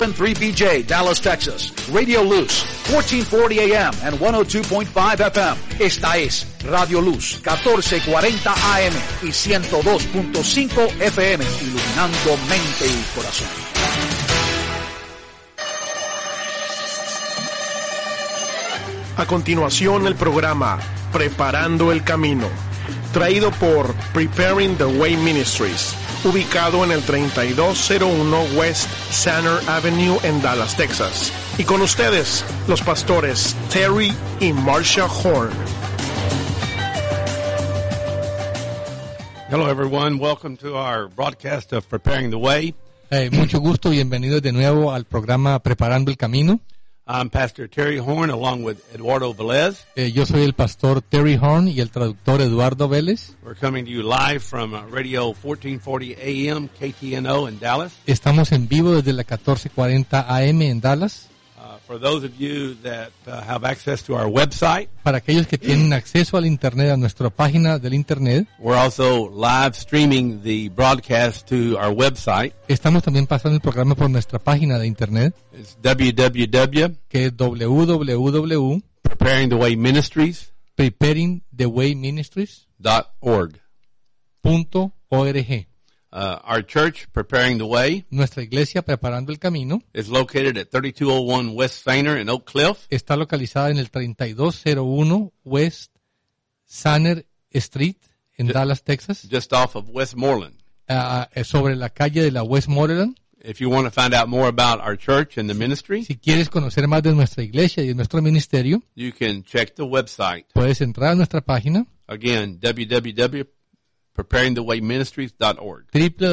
3BJ, Dallas, Texas. Radio Luz, 1440 AM and 102.5 FM. Esta es Radio Luz, 1440 AM y 102.5 FM, iluminando mente y corazón. A continuación, el programa Preparando el Camino, traído por Preparing the Way Ministries, ubicado en el 3201 West Sanner Avenue en Dallas, Texas. Y con ustedes, los pastores Terry y Marsha Horn. Hello, everyone. Welcome to our broadcast of Preparing the Way. Mucho gusto, bienvenidos de nuevo al programa Preparando el Camino. I'm Pastor Terry Horn, along with Eduardo Velez. Yo soy el pastor Terry Horn y el traductor Eduardo Vélez. We're coming to you live from Radio 1440 AM KTNO in Dallas. Estamos en vivo desde la 1440 AM en Dallas. For those of you that have access to our website, para aquellos que tienen acceso al internet, a nuestra página del internet, we're also live streaming the broadcast to our website. Estamos también pasando el programa por nuestra página de internet, it's www. que es www. preparingthewayministries.org. Our church, Preparing the Way, nuestra iglesia Preparando el Camino, is located at 3201 West Sanner in Oak Cliff. Está localizada en el 3201 West Sanner Street en Dallas, Texas. Just off of Westmoreland. Sobre la calle de la Westmoreland. If you want to find out more about our church and the ministry, si quieres conocer más de nuestra iglesia y de nuestro ministerio, you can check the website. Puedes entrar a nuestra página. Again, www.preparingthewayministries.org.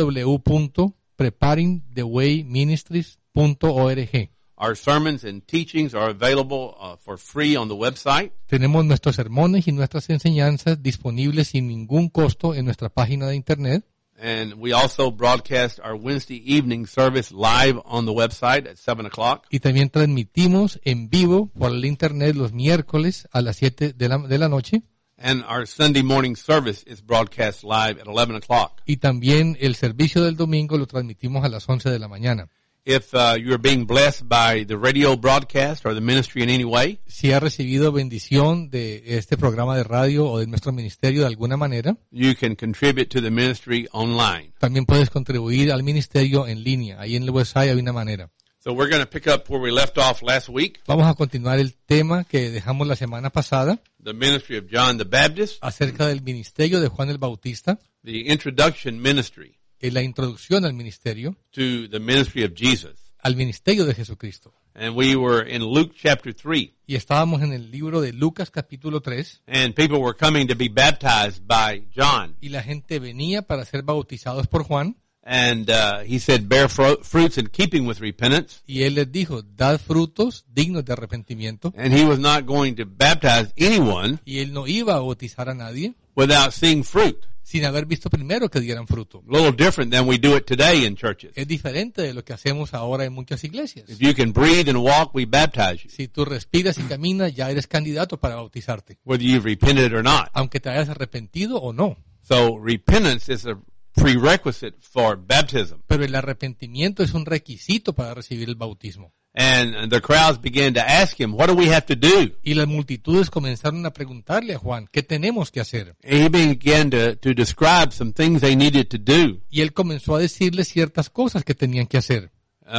www.preparingthewayministries.org. Our sermons and teachings are available for free on the website. Tenemos nuestros sermones y nuestras enseñanzas disponibles sin ningún costo en nuestra página de internet. And we also broadcast our Wednesday evening service live on the website at 7 o'clock. Y también transmitimos en vivo por el internet los miércoles a las 7 de la noche. And our Sunday morning service is broadcast live at 11 o'clock. Y también el servicio del domingo lo transmitimos a las 11 de la mañana. If you're being blessed by the radio broadcast or the ministry in any way, si ha recibido bendición de este programa de radio o de nuestro ministerio de alguna manera, you can contribute to the ministry online. También puedes contribuir al ministerio en línea. Ahí en el website hay una manera. So we're going to pick up where we left off last week. Vamos a continuar el tema que dejamos la semana pasada. The ministry of John the Baptist. Acerca del ministerio de Juan el Bautista. The introduction ministry. La introducción al ministerio. To the ministry of Jesus. Al ministerio de Jesucristo. And we were in Luke chapter 3. Y estábamos en el libro de Lucas capítulo 3. And people were coming to be baptized by John. Y la gente venía para ser bautizados por Juan. And he said, bear fruits in keeping with repentance. Y él les dijo, dad frutos dignos de arrepentimiento. And he was not going to baptize anyone. Y él no iba a bautizar a nadie. Without seeing fruit. Sin haber visto primero que dieran fruto. A little different than we do it today in churches. Es diferente de lo que hacemos ahora en muchas iglesias. If you can breathe and walk, we baptize you. Si tú respiras y caminas, ya eres candidato para bautizarte. Whether you've repented or not. Aunque te hayas arrepentido o no. So repentance is a prerequisite for baptism. Pero el arrepentimiento es un requisito para recibir el bautismo. And the crowds began to ask him, what do we have to do? Y las multitudes comenzaron a preguntarle a Juan, ¿qué tenemos que hacer? And he began to describe some things they needed to do. Y él comenzó a decirles ciertas cosas que tenían que hacer.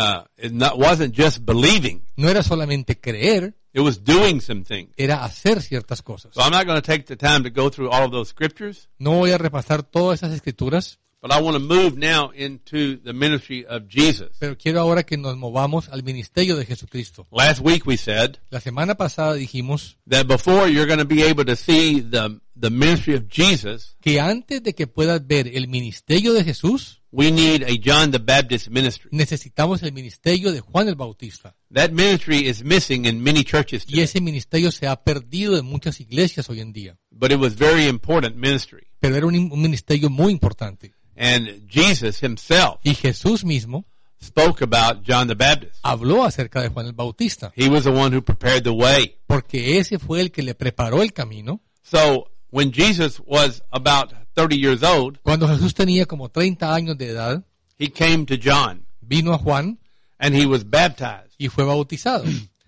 Wasn't just believing. No era solamente creer. It was doing some things. Era hacer ciertas cosas. So I'm not going to take the time to go through all of those scriptures. No voy a repasar todas esas escrituras. But I want to move now into the ministry of Jesus. Pero quiero ahora que nos movamos al ministerio de Jesucristo. Last week we said la semana pasada dijimos that before you're going to be able to see the ministry of Jesus, que antes de que puedas ver el ministerio de Jesús, we need a John the Baptist ministry. Necesitamos el ministerio de Juan el Bautista. That ministry is missing in many churches today. Y ese ministerio se ha perdido en muchas iglesias hoy en día. But it was very important ministry. Pero era un ministerio muy importante. And Jesus himself y Jesús mismo spoke about John the Baptist. Habló acerca de Juan el Bautista. He was the one who prepared the way. Porque ese fue el que le preparó el camino. So, when Jesus was about 30 years old, cuando Jesús tenía como 30 años de edad, he came to John. Vino a Juan. and he was baptized. y fue bautizado.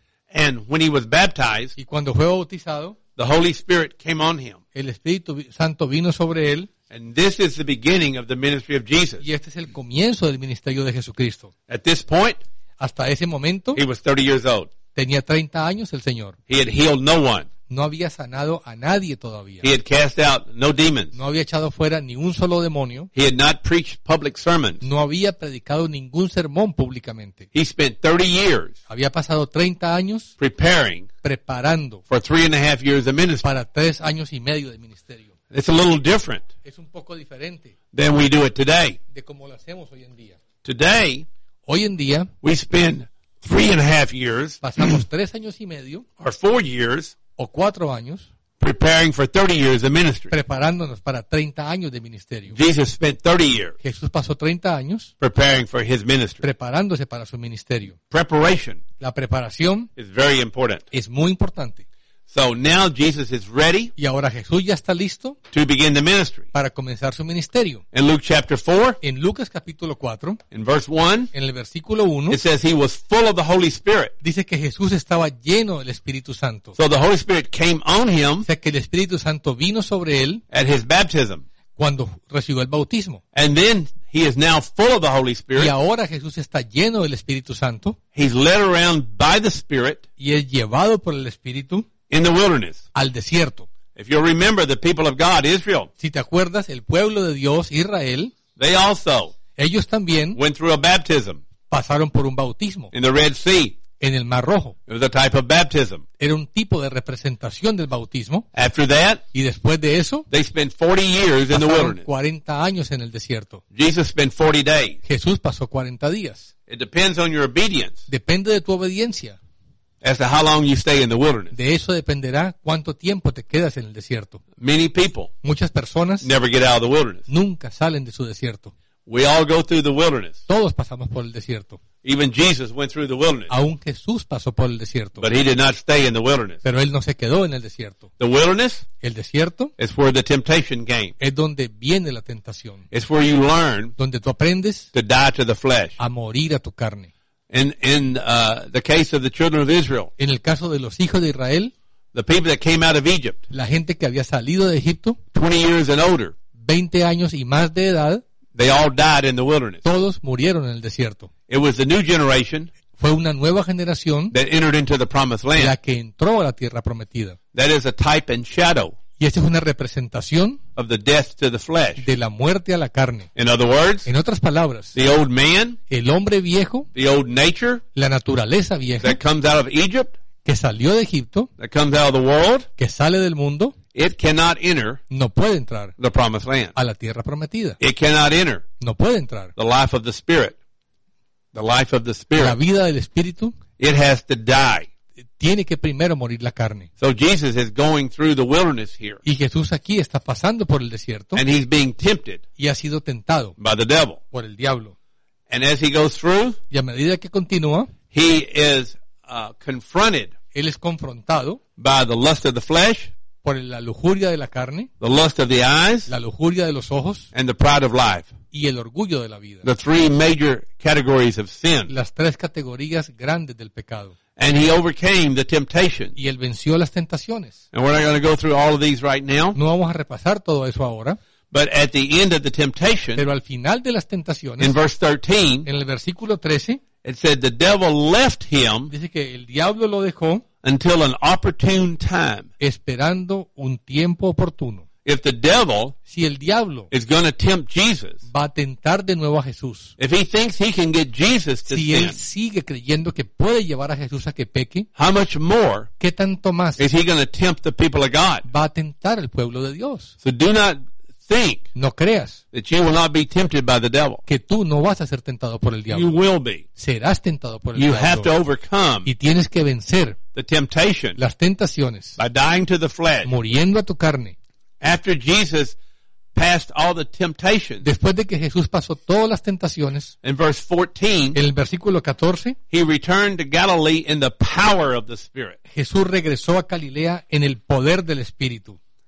And when he was baptized, Y cuando fue bautizado, the Holy Spirit came on him. el Espíritu Santo vino sobre él, And this is the beginning of the ministry of Jesus. y este es el comienzo del ministerio de Jesucristo. At this point, Hasta ese momento he was 30 years old. tenía 30 años el Señor. He had healed no one. No había sanado a nadie todavía. He had cast out no demons. No había echado fuera ni un solo demonio. He had not preached public sermons. No había predicado ningún sermón públicamente. He spent 30 years Había pasado 30 años preparing preparando for 3.5 years of ministry. para 3 años y medio de ministerio. It's a little different Es un poco diferente than we do it today. de cómo lo hacemos hoy en día. Today, Hoy en día we spend 3.5 years pasamos 3 años y medio or 4 years o 4 años preparing for 30 years of ministry. preparándonos para 30 años de ministerio. Jesus spent 30 years Jesús pasó 30 años preparing for his ministry. preparándose para su ministerio. Preparation La preparación is very important. es muy importante. So now Jesus is ready Y ahora Jesús ya está listo to begin the ministry. para comenzar su ministerio. In Luke chapter 4, En Lucas capítulo 4, in verse 1, en el versículo 1, it says he was full of the Holy Spirit. dice que Jesús estaba lleno del Espíritu Santo. So the Holy Spirit came on him O sea que el Espíritu Santo vino sobre él at his baptism. cuando recibió el bautismo. And then he is now full of the Holy Y Spirit. ahora Jesús está lleno del Espíritu Santo He's led around by the Spirit y es llevado por el Espíritu in the wilderness. al desierto. If you'll remember, the people of God, Israel, Si te acuerdas, el pueblo de Dios, Israel, they also ellos también went through a baptism pasaron por un bautismo in the Red Sea. en el Mar Rojo. It was a type of baptism. Era un tipo de representación del bautismo. After that, Y después de eso, they spent 40 years in the pasaron wilderness. 40 años en el desierto. Jesus spent 40 days. Jesús pasó 40 días. It depends on your obedience Depende de tu obediencia. as to how long you stay in the wilderness. De eso dependerá cuánto tiempo te quedas en el desierto. Many people Muchas personas never get out of the wilderness. nunca salen de su desierto. We all go through the wilderness. Todos pasamos por el desierto. Even Jesus went through the wilderness, Aún Jesús pasó por el desierto. but he did not stay in the wilderness. Pero él no se quedó en el desierto. The wilderness El desierto is where the temptation came. es donde viene la tentación. It's where you learn Donde tú aprendes to die to the flesh. a morir a tu carne. In the case of the children of Israel, En el caso de los hijos de Israel, the people that came out of Egypt, la gente que había salido de Egipto, 20 years and older, 20 años y más de edad, they all died in the wilderness. todos murieron en el desierto. It was the new generation Fue una nueva generación that entered into the promised la land. que entró a la tierra prometida. That is a type and shadow Y esta es una representación of the death to the flesh. de la muerte a la carne. In other words, En otras palabras, the old man, el hombre viejo, the old nature la naturaleza vieja that comes out of Egypt, que salió de Egipto, that comes out of the world, que sale del mundo, it cannot enter no puede entrar the promised land. a la tierra prometida. It cannot enter No puede entrar. the life of the Spirit. The life of the La Spirit. vida del Espíritu It has to die. tiene que primero morir la carne. So Jesus is going through the wilderness here, Y Jesús aquí está pasando por el desierto and he's being tempted y ha sido tentado by the devil. por el diablo. And as he goes through, Y a medida que continúa, he is confronted él es confrontado by the lust of the flesh, por la lujuria de la carne, the lust of the eyes, la lujuria de los ojos and the pride of life. y el orgullo de la vida. The three major categories of sin. Las 3 categorías grandes del pecado. And he overcame the temptation. Y él venció las tentaciones. And we're not going to go through all of these right now, No vamos a repasar todo eso ahora, but at the end of the temptation, pero al final de las tentaciones, in verse 13, en el versículo 13, it said the devil left him dice que el diablo lo dejó until an opportune time. esperando un tiempo oportuno. If the devil Si el diablo is going to tempt Jesus, va a tentar de nuevo a Jesús, if he thinks he can get Jesus to si él sin, sigue creyendo que puede llevar a Jesús a que peque, how much more ¿qué tanto más is he going to tempt the people of God? va a tentar al pueblo de Dios? So do not think No creas that you will not be tempted by the devil. que tú no vas a ser tentado por el You diablo. will be. Serás tentado por el You have to diablo. overcome Y tienes que vencer the temptation las tentaciones, by dying to the flesh. muriendo a tu carne. After Jesus passed all the temptations, Después de que Jesús pasó todas las tentaciones, in verse 14, en el versículo 14, he returned to Galilee in the power of the Spirit. Jesús regresó a Galilea en el poder del Espíritu.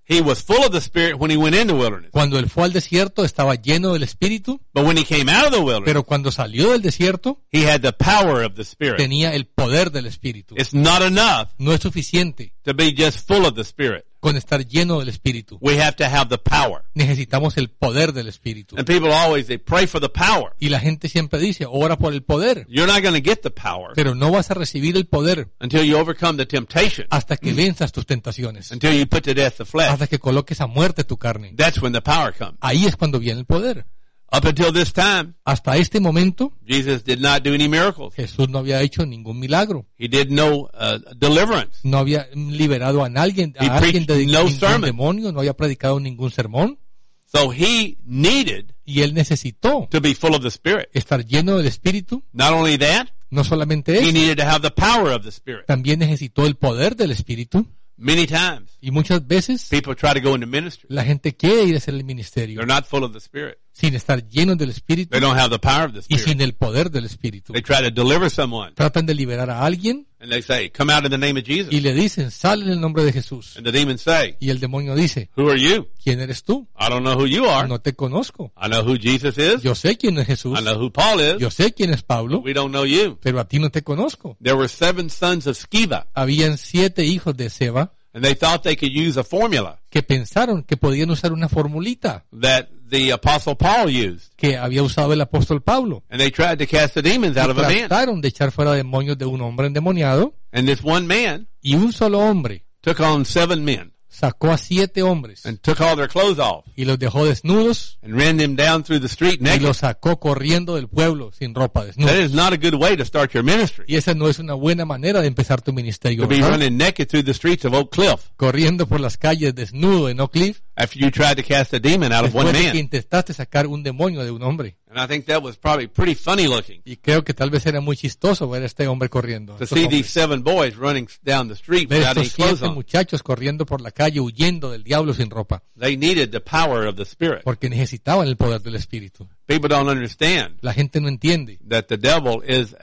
He was full of the Spirit when he went in the wilderness. Cuando él fue al desierto estaba lleno del Espíritu, But when he came out of the wilderness, pero cuando salió del desierto he had the power of the Spirit. tenía el poder del Espíritu. It's not enough No es suficiente to be just full of the Spirit. con estar lleno del Espíritu. We have to have the power. Necesitamos el poder del Espíritu. And people always, they pray for the power. Y la gente siempre dice, ora por el poder, You're not going to get the power pero no vas a recibir el poder until you overcome the temptation, hasta que venzas tus tentaciones, until you put to death the flesh. hasta que coloques a muerte tu carne. That's when the power comes. Ahí es cuando viene el poder. Up until this time, Hasta este momento, Jesus did not do any miracles. Jesús no había hecho ningún milagro. He did no deliverance. No había liberado a alguien, He alguien de preached no ningún sermon. demonio, no había predicado ningún sermón. So he needed Y él necesitó to be full of the Spirit. estar lleno del Espíritu. Not only that, No solamente he eso, needed to have the power of the Spirit. también necesitó el poder del Espíritu. Many times, Y muchas veces people try to go into ministry. la gente quiere ir a hacer el ministerio They're not full of the Spirit. sin estar llenos del Espíritu They don't have the power of the y Spirit. sin el poder del Espíritu. They try to deliver someone, Tratan de liberar a alguien and they say, come out in the name of Jesus. y le dicen, sal en el nombre de Jesús. And the demons say, Y el demonio dice, who are you? ¿quién eres tú? I don't know who you are. No te conozco. I know who Jesus is. Yo sé quién es Jesús. I know who Paul is. Yo sé quién es Pablo, We don't know you. pero a ti no te conozco. There were 7 sons of Sceva, Habían 7 hijos de Seba and they thought they could use a formula que pensaron que podían usar una formulita that the apostle Paul used. que había usado el apóstol Pablo. And they tried to cast the demons out Y of a man. trataron de echar fuera demonios de un hombre endemoniado And this one man y un solo hombre took on 7 men sacó a 7 hombres and took all their clothes off y los dejó desnudos and ran them down through the street y naked. los sacó corriendo del pueblo sin ropa That desnudos. is not a good way to start your ministry. Y esa no es una buena manera de empezar tu ministerio, To be ¿verdad? running naked through the streets of Oak Cliff Corriendo por las calles desnudo en Oak Cliff after you tried to cast a demon out of one después de que man. intentaste sacar un demonio de un hombre. And I think that was probably pretty funny looking Y creo que tal vez era muy chistoso ver a este hombre corriendo. to estos see hombres. these 7 boys running down the street Ver without any estos clothes 7 on. muchachos corriendo por la calle huyendo del diablo sin ropa, They needed the power of the Spirit. porque necesitaban el poder del Espíritu. People don't understand La gente no entiende that the devil is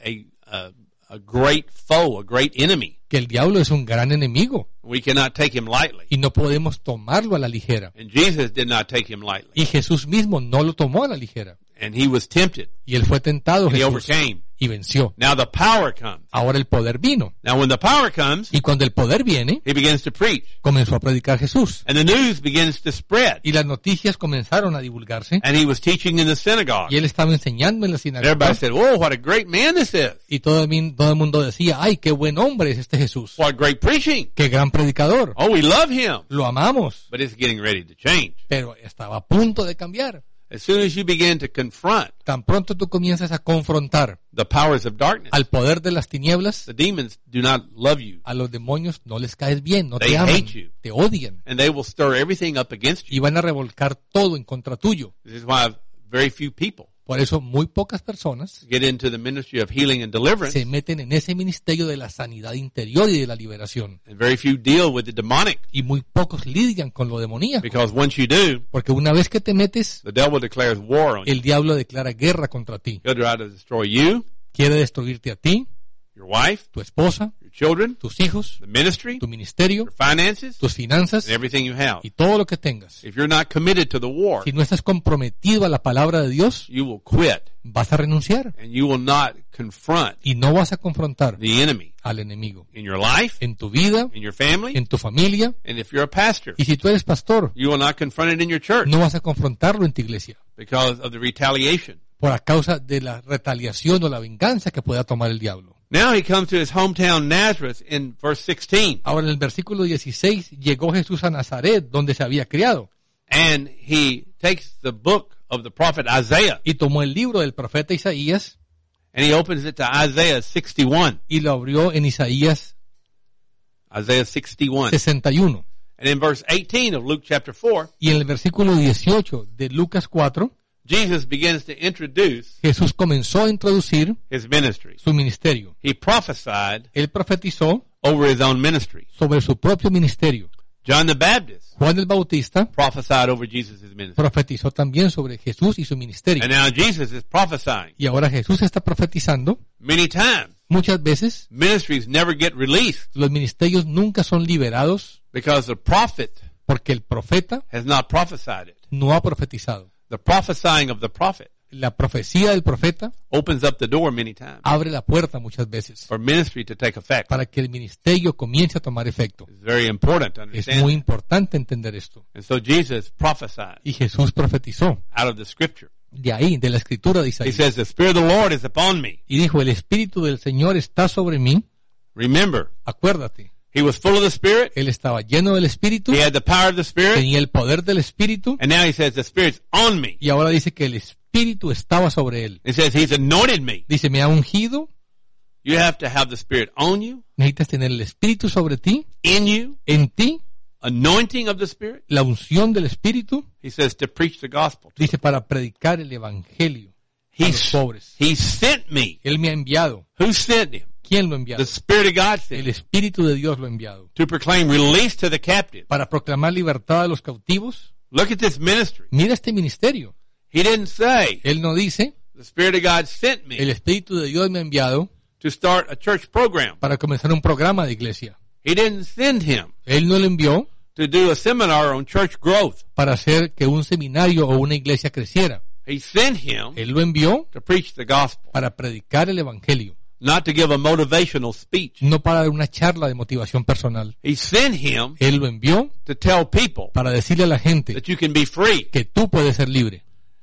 a great foe, a great enemy. que el diablo es un gran enemigo We cannot take him lightly. y no podemos tomarlo a la ligera. And Jesus did not take him lightly. Y Jesús mismo no lo tomó a la ligera. And he was tempted. Y él fue tentado, And he Jesús, overcame. y venció. Now the power comes. Ahora el poder vino. Now when the power comes, Y cuando el poder viene, he begins to preach. comenzó a predicar Jesús. And the news begins to spread. Y las noticias comenzaron a divulgarse. And he was teaching in the synagogue. Y él estaba enseñando en la And everybody sinagoga. said, "Whoa, what a great man this is. Y todo el mundo decía, ay, qué buen hombre es este Jesús. What great preaching. Qué gran predicador. Oh, we love him." Lo amamos. But it's getting ready to change. Pero estaba a punto de cambiar. As soon as you begin to confront Tan pronto tú comienzas a confrontar the powers of darkness, al poder de las tinieblas, the demons do not love you. a los demonios no les caes bien, no They te aman, hate you. te odian. And they will stir everything up against you. Y van a revolcar todo en contra tuyo. This is why very few people Por eso muy pocas personas get into the ministry of healing and deliverance, se meten en ese ministerio de la sanidad interior y de la liberación. and very few deal with the demonic. Y muy pocos lidian con lo demoníaco. Because once you do, Porque una vez que te metes, the devil declares war on you. el diablo declara guerra contra ti. He'll try to destroy you, Quiere destruirte a ti, your wife, tu esposa, your children, tus hijos, the ministry, tu ministerio, your finances, tus finanzas and everything you have. y todo lo que tengas. If you're not committed to the war, Si no estás comprometido a la palabra de Dios, you will quit, vas a renunciar and you will not confront y no vas a confrontar the enemy al enemigo in your life, en tu vida, in your family, en tu familia. and if you're a pastor, Y si tú eres pastor, you will not confront it in your church no vas a confrontarlo en tu iglesia because of the retaliation. por a causa de la retaliación o la venganza que pueda tomar el diablo. Now he comes to his hometown Nazareth in verse 16, Ahora en el versículo 16 llegó Jesús a Nazaret, donde se había criado, and he takes the book of the prophet Isaiah, y tomó el libro del profeta Isaías and he opens it to Isaiah 61. y lo abrió en Isaías Isaiah 61. 61. And in verse 18 of Luke chapter 4, Y en el versículo 18 de Lucas 4, Jesus begins to introduce Jesús comenzó a introducir his ministry. su ministerio. He prophesied Él profetizó over his own ministry. sobre su propio ministerio. John the Baptist Juan el Bautista prophesied over Jesus' ministry. profetizó también sobre Jesús y su ministerio. And now Jesus is prophesying. Y ahora Jesús está profetizando. Many times, Muchas veces ministries never get released los ministerios nunca son liberados because the prophet porque el profeta has not prophesied it. no ha profetizado. The prophesying of the prophet La profecía del profeta opens up the door many times abre la puerta muchas veces for ministry to take effect. para que el ministerio comience a tomar efecto. It's very important to Es understand. muy importante entender esto. And so Jesus prophesied Y Jesús profetizó out of the scripture. de ahí, de la escritura de He Isaías. says, the Spirit of the Lord is upon me. Y dijo, el Espíritu del Señor está sobre mí. Remember, Acuérdate, he was full of the Spirit. él estaba lleno del Espíritu, He had the power of the Spirit. tenía el poder del Espíritu, And now he says, the Spirit's on me. y ahora dice que el Espíritu estaba sobre él. He says, he's anointed me. Dice, me ha ungido. You have to have the Spirit on you, Necesitas tener el Espíritu sobre ti, in you, en ti, anointing of the Spirit. la unción del Espíritu. He says to preach the gospel. Dice, para predicar el Evangelio a He, los pobres. he sent me. Él me ha enviado. Who sent him? ¿Quién lo ha enviado? The Spirit of God sent El him Espíritu de Dios lo ha enviado. to proclaim release to the captive. Para proclamar libertad a los cautivos. Look at this ministry. Mira este ministerio. He didn't say, Él no dice, the Spirit of God sent el me Espíritu de Dios me ha enviado to start a church program. para comenzar un programa de iglesia. He didn't send him Él no lo envió to do a seminar on church growth. para hacer que un seminario o una iglesia creciera. He sent him Él lo envió to preach the gospel, para predicar el Evangelio, not to give a motivational speech. no para dar una charla de motivación personal. He sent him Él lo envió to tell people para decirle a la gente that you can be free. que tú puedes ser libre.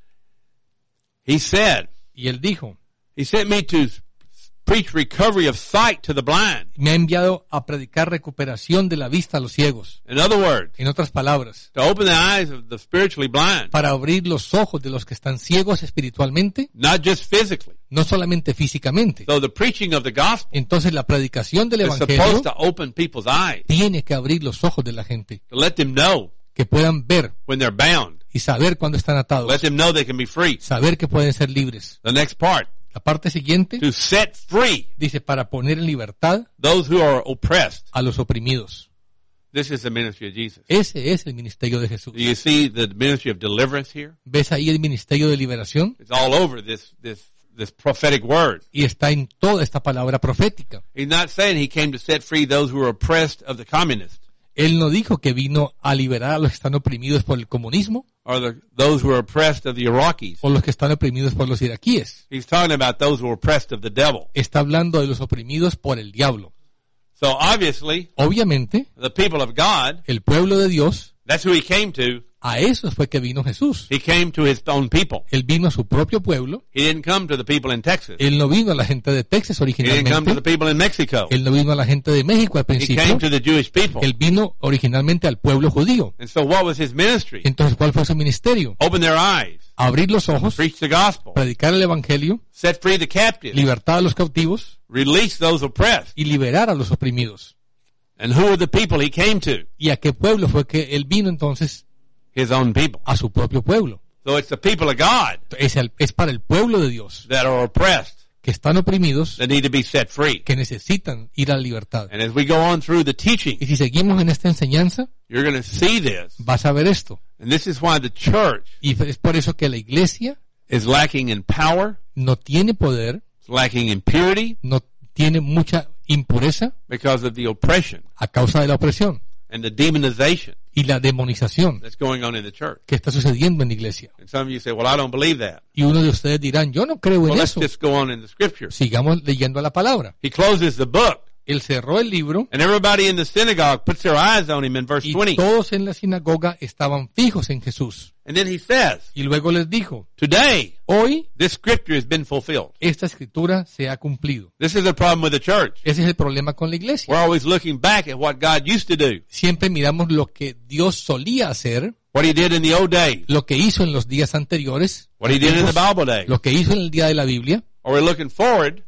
He said, Y él dijo, he sent me to preach recovery of sight to the blind. me ha enviado a predicar recuperación de la vista a los ciegos. In other words, En otras palabras, to open the eyes of the spiritually blind, para abrir los ojos de los que están ciegos espiritualmente, not just physically. no solamente físicamente. So the preaching of the gospel Entonces la predicación del is supposed Evangelio to open people's eyes, tiene que abrir los ojos de la gente, to let them know que puedan ver when they're bound, y saber cuándo están atados, let them know they can be free. saber que pueden ser libres. The next part, La parte siguiente to set free dice, para poner en libertad those who are oppressed. a los oprimidos. This is the ministry of Jesus. Ese es el ministerio de Jesús. Do you see the ministry of deliverance here? ¿Ves ahí el ministerio de liberación? It's all over this prophetic word. Y está en toda esta palabra profética. He's not saying he came to set free those who are oppressed of the communists Él no dijo que vino a liberar a los que están oprimidos por el comunismo or those who are oppressed of the Iraqis. o los que están oprimidos por los iraquíes. He's talking about those who are oppressed of the devil. Está hablando de los oprimidos por el diablo. So obviously, Obviamente, the people of God, el pueblo de Dios, that's who he came to. a eso fue que vino Jesús. He came to his own people. Él vino a su propio pueblo. He didn't come to the people in Texas. Él no vino a la gente de Texas He didn't come to the originalmente. people in Mexico. Él no vino a la gente de México al He came principio. to the Jewish people. Él vino originalmente al pueblo judío. And so what was his ministry? Entonces, ¿cuál fue su ministerio? Open their eyes, Abrir los ojos, preach the gospel, predicar el evangelio, set free the captives, libertad a los cautivos release those oppressed. y liberar a los oprimidos. And who are the people he came to? ¿Y a qué pueblo fue que él vino entonces? His own people. A su propio pueblo. So it's the people of God Es para el pueblo de Dios, that are oppressed que están oprimidos, that need to be set free. que necesitan ir a la libertad. And as we go on through the teaching, Y si seguimos en esta enseñanza, you're going to see this. vas a ver esto. And this is why the church Y es por eso que la iglesia is lacking in power, no tiene poder, it's lacking in purity no tiene mucha impureza because of the oppression a causa de la opresión and the demonization y la demonización that's going on in the church. que está sucediendo en la iglesia. And some of you say, well, I don't believe that. Y uno de ustedes dirán, yo no creo Well, en let's eso. just go on in the scripture. Sigamos leyendo la palabra. He closes the book, Él cerró el libro and everybody in the synagogue puts their eyes on him in verse y 20. todos en la sinagoga estaban fijos en Jesús. And then he says, Y luego les dijo, today, hoy this scripture has been fulfilled. esta escritura se ha cumplido. This is the problem with the church. Ese es el problema con la iglesia. We're always looking back at what God used to do, Siempre miramos lo que Dios solía hacer, what he did in the old days, lo que hizo en los días anteriores, what he did in the Bible days. lo que hizo en el día de la Biblia, Or we're looking forward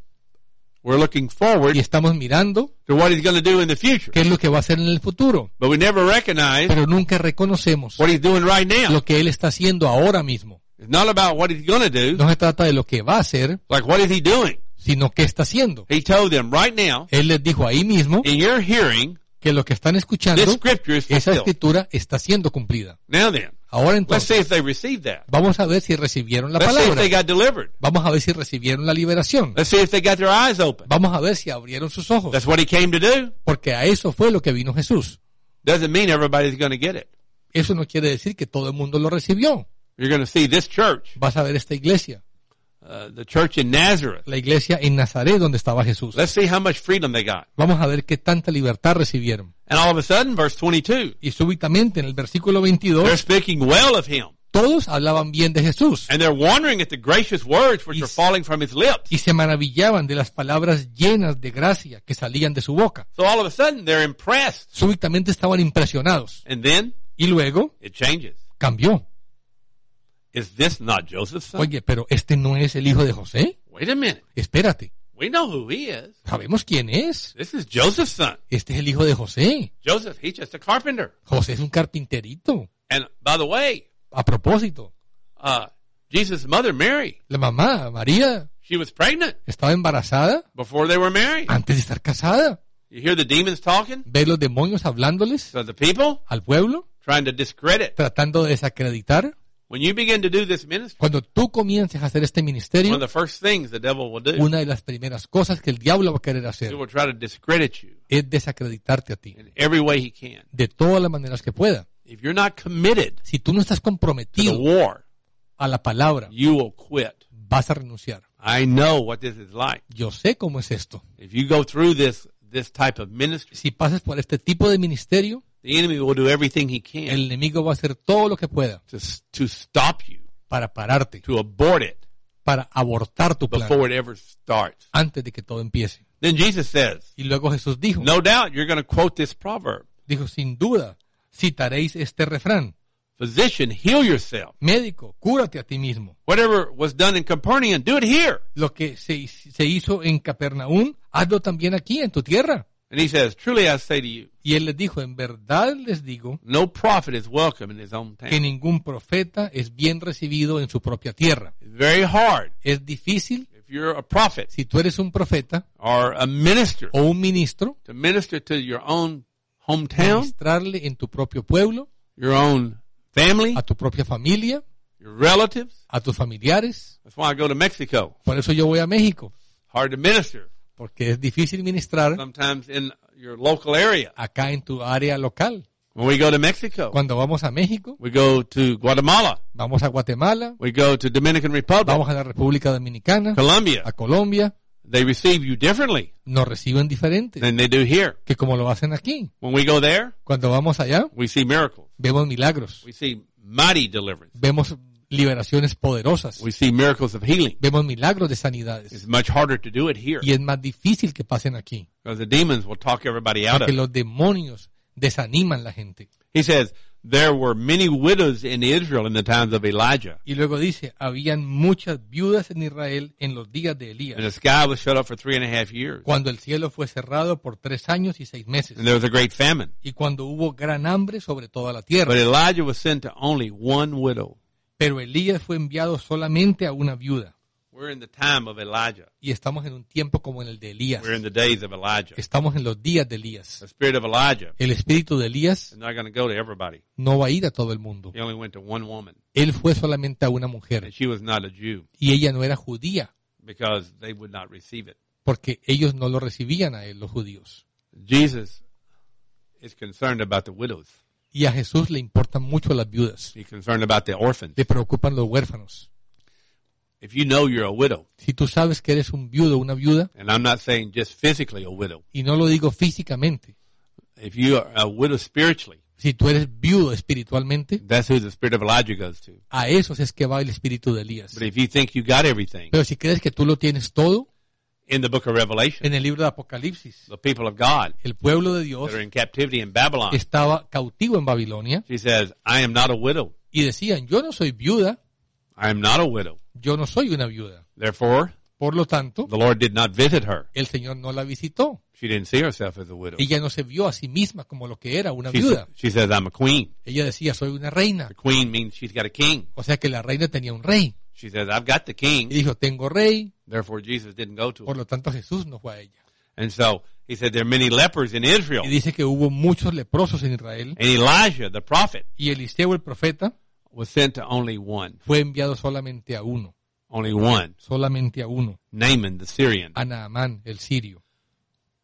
y estamos mirando to what he's going to do in the future. qué es lo que va a hacer en el futuro. But we never recognize Pero nunca reconocemos what he's doing right now. lo que Él está haciendo ahora mismo. It's not about what he's going to do, No se trata de lo que va a hacer, like what is he doing? sino qué está haciendo. He told them right now, Él les dijo ahí mismo in your hearing, que lo que están escuchando, this scripture is esa fulfilled. escritura está siendo cumplida. Now then, Ahora let's see entonces, if they received that. vamos a ver si recibieron la Let's see if palabra. they got delivered. Vamos a ver si recibieron la liberación. Let's see if they got their eyes open. Vamos a ver si abrieron sus ojos. That's what he came to do. Porque a eso fue lo que vino Jesús. Doesn't mean everybody's going to get it. Eso no quiere decir que todo el mundo lo recibió. You're going to see this church, Vas a ver esta iglesia, the church in Nazareth. la iglesia en Nazaret donde estaba Jesús. Let's see how much freedom they got. Vamos a ver qué tanta libertad recibieron. And all of a sudden, verse 22, Y súbitamente en el versículo they're 22, speaking well of him. todos hablaban bien de Jesús And they're wondering at the gracious words which are falling from his lips. y se maravillaban de las palabras llenas de gracia que salían de su boca. So all of a sudden, they're impressed. Súbitamente estaban impresionados. And then Y luego it changes. cambió. Is this not Joseph's son? Oye, pero ¿este no es el hijo de José? Wait a minute. Espérate, We know who he is. sabemos quién es. This is Joseph's son. Este es el hijo de José. Joseph, he's just a carpenter. José es un carpinterito. And by the way, A propósito, Jesus' mother, Mary, la mamá, María, she was pregnant estaba embarazada before they were married. antes de estar casada. You hear the demons talking Ve los demonios hablándoles to the people, al pueblo, trying to discredit. tratando de desacreditar. When you begin to do this ministry, Cuando tú comiences a hacer este one ministerio, of the first things the devil will do, una de las primeras cosas que el diablo va a querer he hacer will try to discredit you es desacreditarte a ti, in every way he can. de todas las maneras que pueda. If you're not committed Si tú no estás to the comprometido war, a la palabra, you will quit. vas a renunciar. I know what this is like. Yo sé cómo es esto. If you go through this type of ministry, Si pasas por este tipo de ministerio, the enemy will do everything he el can enemigo va a hacer todo lo que pueda to stop you, para pararte, to abort it para abortar tu plan before it ever starts. antes de que todo empiece. Then Jesus says, Y luego Jesús dijo, no doubt you're going to quote this proverb. dijo, sin duda, citaréis este refrán: Physician, heal yourself. médico, cúrate a ti mismo. Whatever was done in Capernaum, do it here. Lo que se hizo en Capernaum, hazlo también aquí en tu tierra. And he says, truly I say to you, Y él les dijo, en verdad les digo no prophet is welcome in his own que town. ningún profeta es bien recibido en su propia tierra. It's very hard Es difícil, if you're a prophet si tú eres un profeta or a minister o un ministro, to minister to your own hometown, ministrarle en tu propio pueblo, your own family, a tu propia familia, your relatives. a tus familiares. That's why I go to Mexico. Por eso yo voy a México, Hard to minister. porque es difícil ministrar Sometimes in your local area. acá en tu área local. When we go to Mexico, Cuando vamos a México, we go to Guatemala. vamos a Guatemala, We go to Dominican Republic, vamos a la República Dominicana, Colombia. a Colombia, They receive you differently nos reciben diferente than they do here. que como lo hacen aquí. When we go there, Cuando vamos allá, we see miracles. vemos milagros, We see mighty deliverance. vemos liberaciones poderosas, We see miracles of healing. vemos milagros de sanidades. It's much harder to do it here Y es más difícil que pasen aquí, because the demons will talk everybody out of porque it. los demonios desaniman la gente. He says, there were many widows in Israel in the times of Elijah, Y luego dice, habían muchas viudas en Israel en los días de and the Elías, sky was shut up for 3.5 years, cuando el cielo fue cerrado por 3 años y 6 meses, and there was a great famine. y cuando hubo gran hambre sobre toda la But tierra. Elijah was sent to only one widow. Pero Elías fue enviado solamente a una viuda. We're in the time of Elijah. Y estamos en un tiempo como en el de Elías. We're in the days of Elijah. Estamos en los días de Elías. The spirit of Elijah El espíritu de Elías is not going to go to everybody. no va a ir a todo el mundo. He only went to one woman, Él fue solamente a una and mujer, she was not a Jew y ella no era judía, because they would not receive it. porque ellos no lo recibían a él, los judíos. Jesus is concerned about the widows. Y a Jesús le importan mucho las viudas, He's concerned about the orphans. le preocupan los huérfanos. If you know you're a widow, Si tú sabes que eres un viudo o una viuda, and I'm not saying just physically a widow, y no lo digo físicamente, if you are a widow spiritually, si tú eres viudo espiritualmente, that's who the spirit of Elijah goes to. a esos es que va el espíritu de Elías. But if you think you got everything, Pero si crees que tú lo tienes todo, in the book of Revelation, en el libro de Apocalipsis, the people of God el pueblo de Dios that are in captivity in Babylon, estaba cautivo en Babilonia she says, I am not a widow. y decían, yo no soy viuda, I am not a widow. yo no soy una viuda. Therefore, Por lo tanto, the Lord did not visit her. el Señor no la visitó. She didn't see herself as a widow. Ella no se vio a sí misma como lo que era, una She, viuda. she says, I'm a queen. Ella decía, soy una reina. The queen means she's got a king. O sea que la reina tenía un rey. She says, I've got the Y king. dijo, tengo rey. Therefore, Jesus didn't go to Por her. lo tanto, Jesús no fue a ella. And so he said, there are many lepers in Israel. Y dice que hubo muchos leprosos en Israel. And Elijah, the prophet, Y Eliseo, el profeta, was sent to only one. fue enviado solamente a uno. Only one. Solamente a uno. Naaman, the Syrian. A Naamán, el sirio.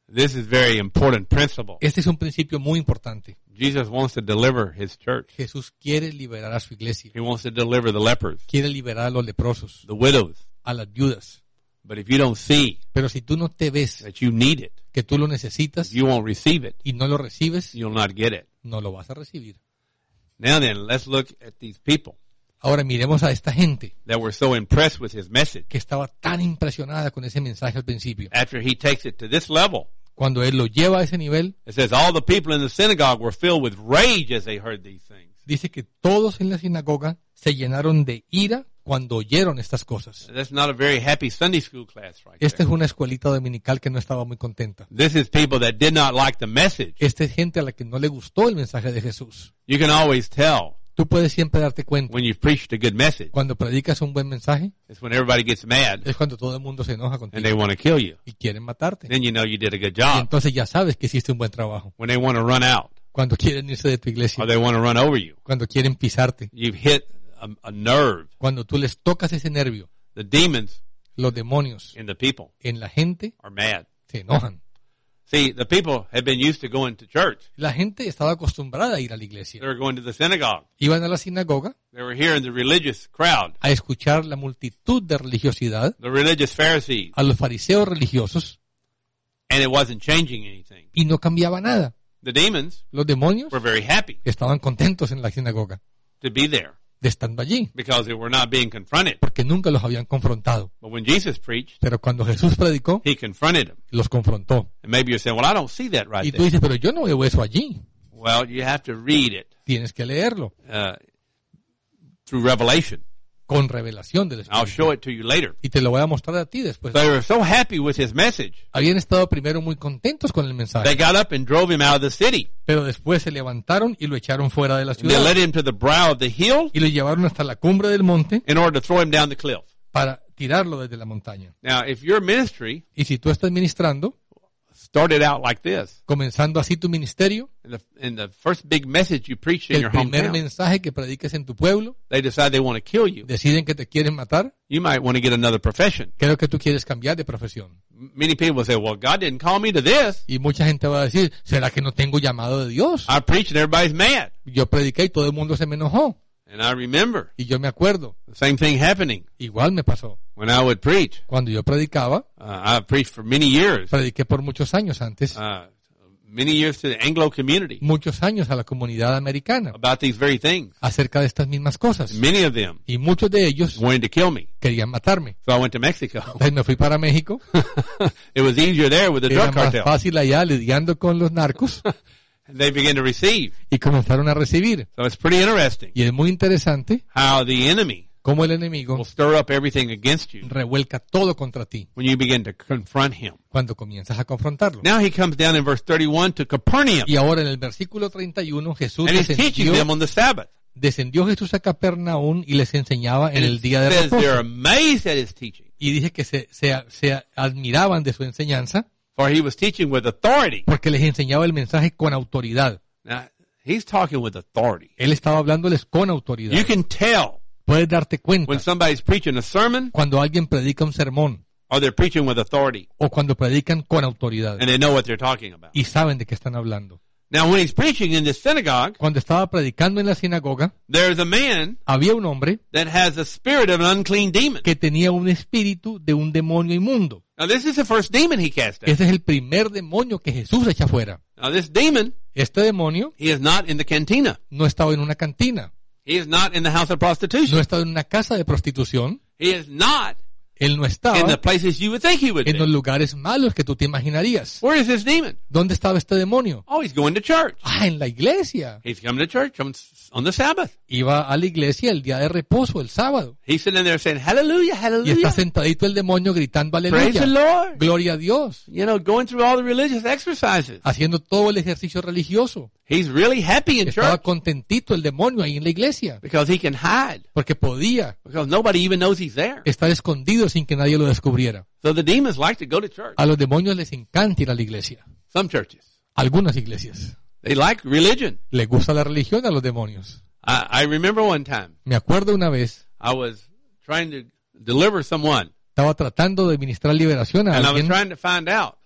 This is very important principle. Este es un principio muy importante. Jesus wants to deliver his church. Jesús quiere liberar a su iglesia. He wants to deliver the lepers, Quiere liberar a los leprosos, the widows. a las viudas. But if you don't see Pero si tú no te ves that you need it, que tú lo necesitas you won't receive it. y no lo recibes, You'll not get it. no lo vas a recibir. Now then, let's look at these people Ahora miremos a esta gente that were so impressed with his message. que estaba tan impresionada con ese mensaje al principio. After he takes it to this level, Cuando él lo lleva a ese nivel, it says all the people in the synagogue were filled with rage as they heard these things. dice que todos en la sinagoga se llenaron de ira cuando oyeron estas cosas. That's not a very happy Sunday school class right Esta there. es una escuelita dominical que no estaba muy contenta. This is people that did not like the message. Esta es gente a la que no le gustó el mensaje de Jesús. You can always tell Tú puedes siempre darte cuenta. when you've preached a good message. Cuando predicas un buen mensaje, It's when everybody gets mad es cuando todo el mundo se enoja and they contigo want to kill you. y quieren matarte. Then you know you did a good Y job. entonces ya sabes que hiciste un buen trabajo. When they want to run out Cuando quieren irse de tu iglesia, or they want to run over you, cuando quieren pisarte, you've hit a nerve. cuando tú les tocas ese nervio, The demons los demonios in the people en la gente are mad. se enojan. See, the people had been used to going to church. La gente estaba acostumbrada a ir a la iglesia. They were going to the synagogue. Iban a la sinagoga They were hearing the religious crowd, a escuchar la multitud de religiosidad, the religious Pharisees, a los fariseos religiosos, and it wasn't changing anything. y no cambiaba nada. The demons Los demonios were very happy estaban contentos en la sinagoga to be there de estando allí, because they were not being confronted. porque nunca los habían confrontado. But when Jesus preached, Pero cuando Jesús predicó, he confronted them. los confrontó. And maybe you're saying, well, I don't see that right Y tú there. dices, pero yo no veo eso allí. Well, you have to read it Tienes que leerlo through Revelation. con revelación del I'll Espíritu. show it to you later. Y te lo voy a mostrar a ti después. They were so happy with his message. Habían estado primero muy contentos con el They mensaje, got up and drove him out of the city. pero después se levantaron y lo echaron fuera de la They ciudad led him to the brow of the hill y lo llevaron hasta la cumbre del monte in order to throw him down the cliff. para tirarlo desde la montaña. Now, if your ministry Y si tú estás ministrando, started out like this, comenzando así tu ministerio, in the first big message you preached in el your primer hometown, mensaje que prediques en tu pueblo, they decide they want to kill you, deciden que te quieren matar, you might want to get another profession. creo que tú quieres cambiar de profesión. Many people say, well, God didn't call me to this. Y mucha gente va a decir, ¿será que no tengo llamado de Dios? I preached and everybody's mad. Yo prediqué y todo el mundo se me enojó. And I remember Y yo me acuerdo, the same thing happening igual me pasó. when I would preach. Cuando yo predicaba, I preached for many years, prediqué por muchos años antes, many years to the Anglo community muchos años a la comunidad americana, about these very things. acerca de estas mismas cosas. And many of them Y muchos de ellos wanted to kill me. querían matarme. So I went to Mexico. Entonces me fui para México, It was easier there with the era drug más cartel. fácil allá lidiando con los narcos And they began to receive. y comenzaron a recibir. So it's pretty interesting Y es muy interesante how the enemy cómo el enemigo will stir up everything against you revuelca todo contra ti when you begin to confront him. cuando comienzas a confrontarlo. Now he comes down in verse 31 to Capernaum, Y ahora en el versículo 31 Jesús and he's teaching them on the Sabbath. descendió Jesús a Capernaum y les enseñaba en And el it día de says they're reposo. amazed at his teaching, Y dije que se admiraban de su enseñanza for he was teaching with authority. porque les enseñaba el mensaje con autoridad. Now, he's talking with authority. Él estaba hablándoles con You autoridad. can tell Puedes darte cuenta when somebody's preaching a sermon cuando alguien predica un sermón or they're preaching with authority, o cuando predican con autoridad and they know what they're talking about. y saben de qué están hablando. Now, when he's preaching in this synagogue, Cuando estaba predicando en la sinagoga, there's a man había un hombre that has the spirit of an unclean demon. que tenía un espíritu de un demonio inmundo. Now, this is the first demon he cast out. Ese es el primer demonio que Jesús echa fuera. Now, this demon, Este demonio he is not in the cantina. no estaba en una cantina, He is not in the house of no prostitution. estaba en una casa de prostitución, He is not él no in the estaba places you would think he would en los be. lugares malos que tú te imaginarías. Where is this demon? ¿Dónde estaba este demonio? Oh, he's going to church. Ah, en la iglesia. He's coming to church on the Sabbath. Iba a la iglesia el día de reposo, el sábado. He's sitting there saying, hallelujah, Y está hallelujah. sentadito el demonio gritando Praise the aleluya. Lord. Gloria a Dios. You know, going through all the religious exercises. Haciendo todo el ejercicio religioso. He's really happy in Estaba church contentito el demonio ahí en la iglesia. because he can hide, Porque podía because nobody even knows he's there. estar escondido sin que nadie lo descubriera. So the demons like to go to church. A los demonios les encanta ir a la iglesia. Some churches. Algunas iglesias. They like religion. Les gusta la religión a los demonios. I remember one time Me acuerdo una vez, I was trying to deliver someone, estaba tratando de ministrar liberación a and I was alguien trying to find out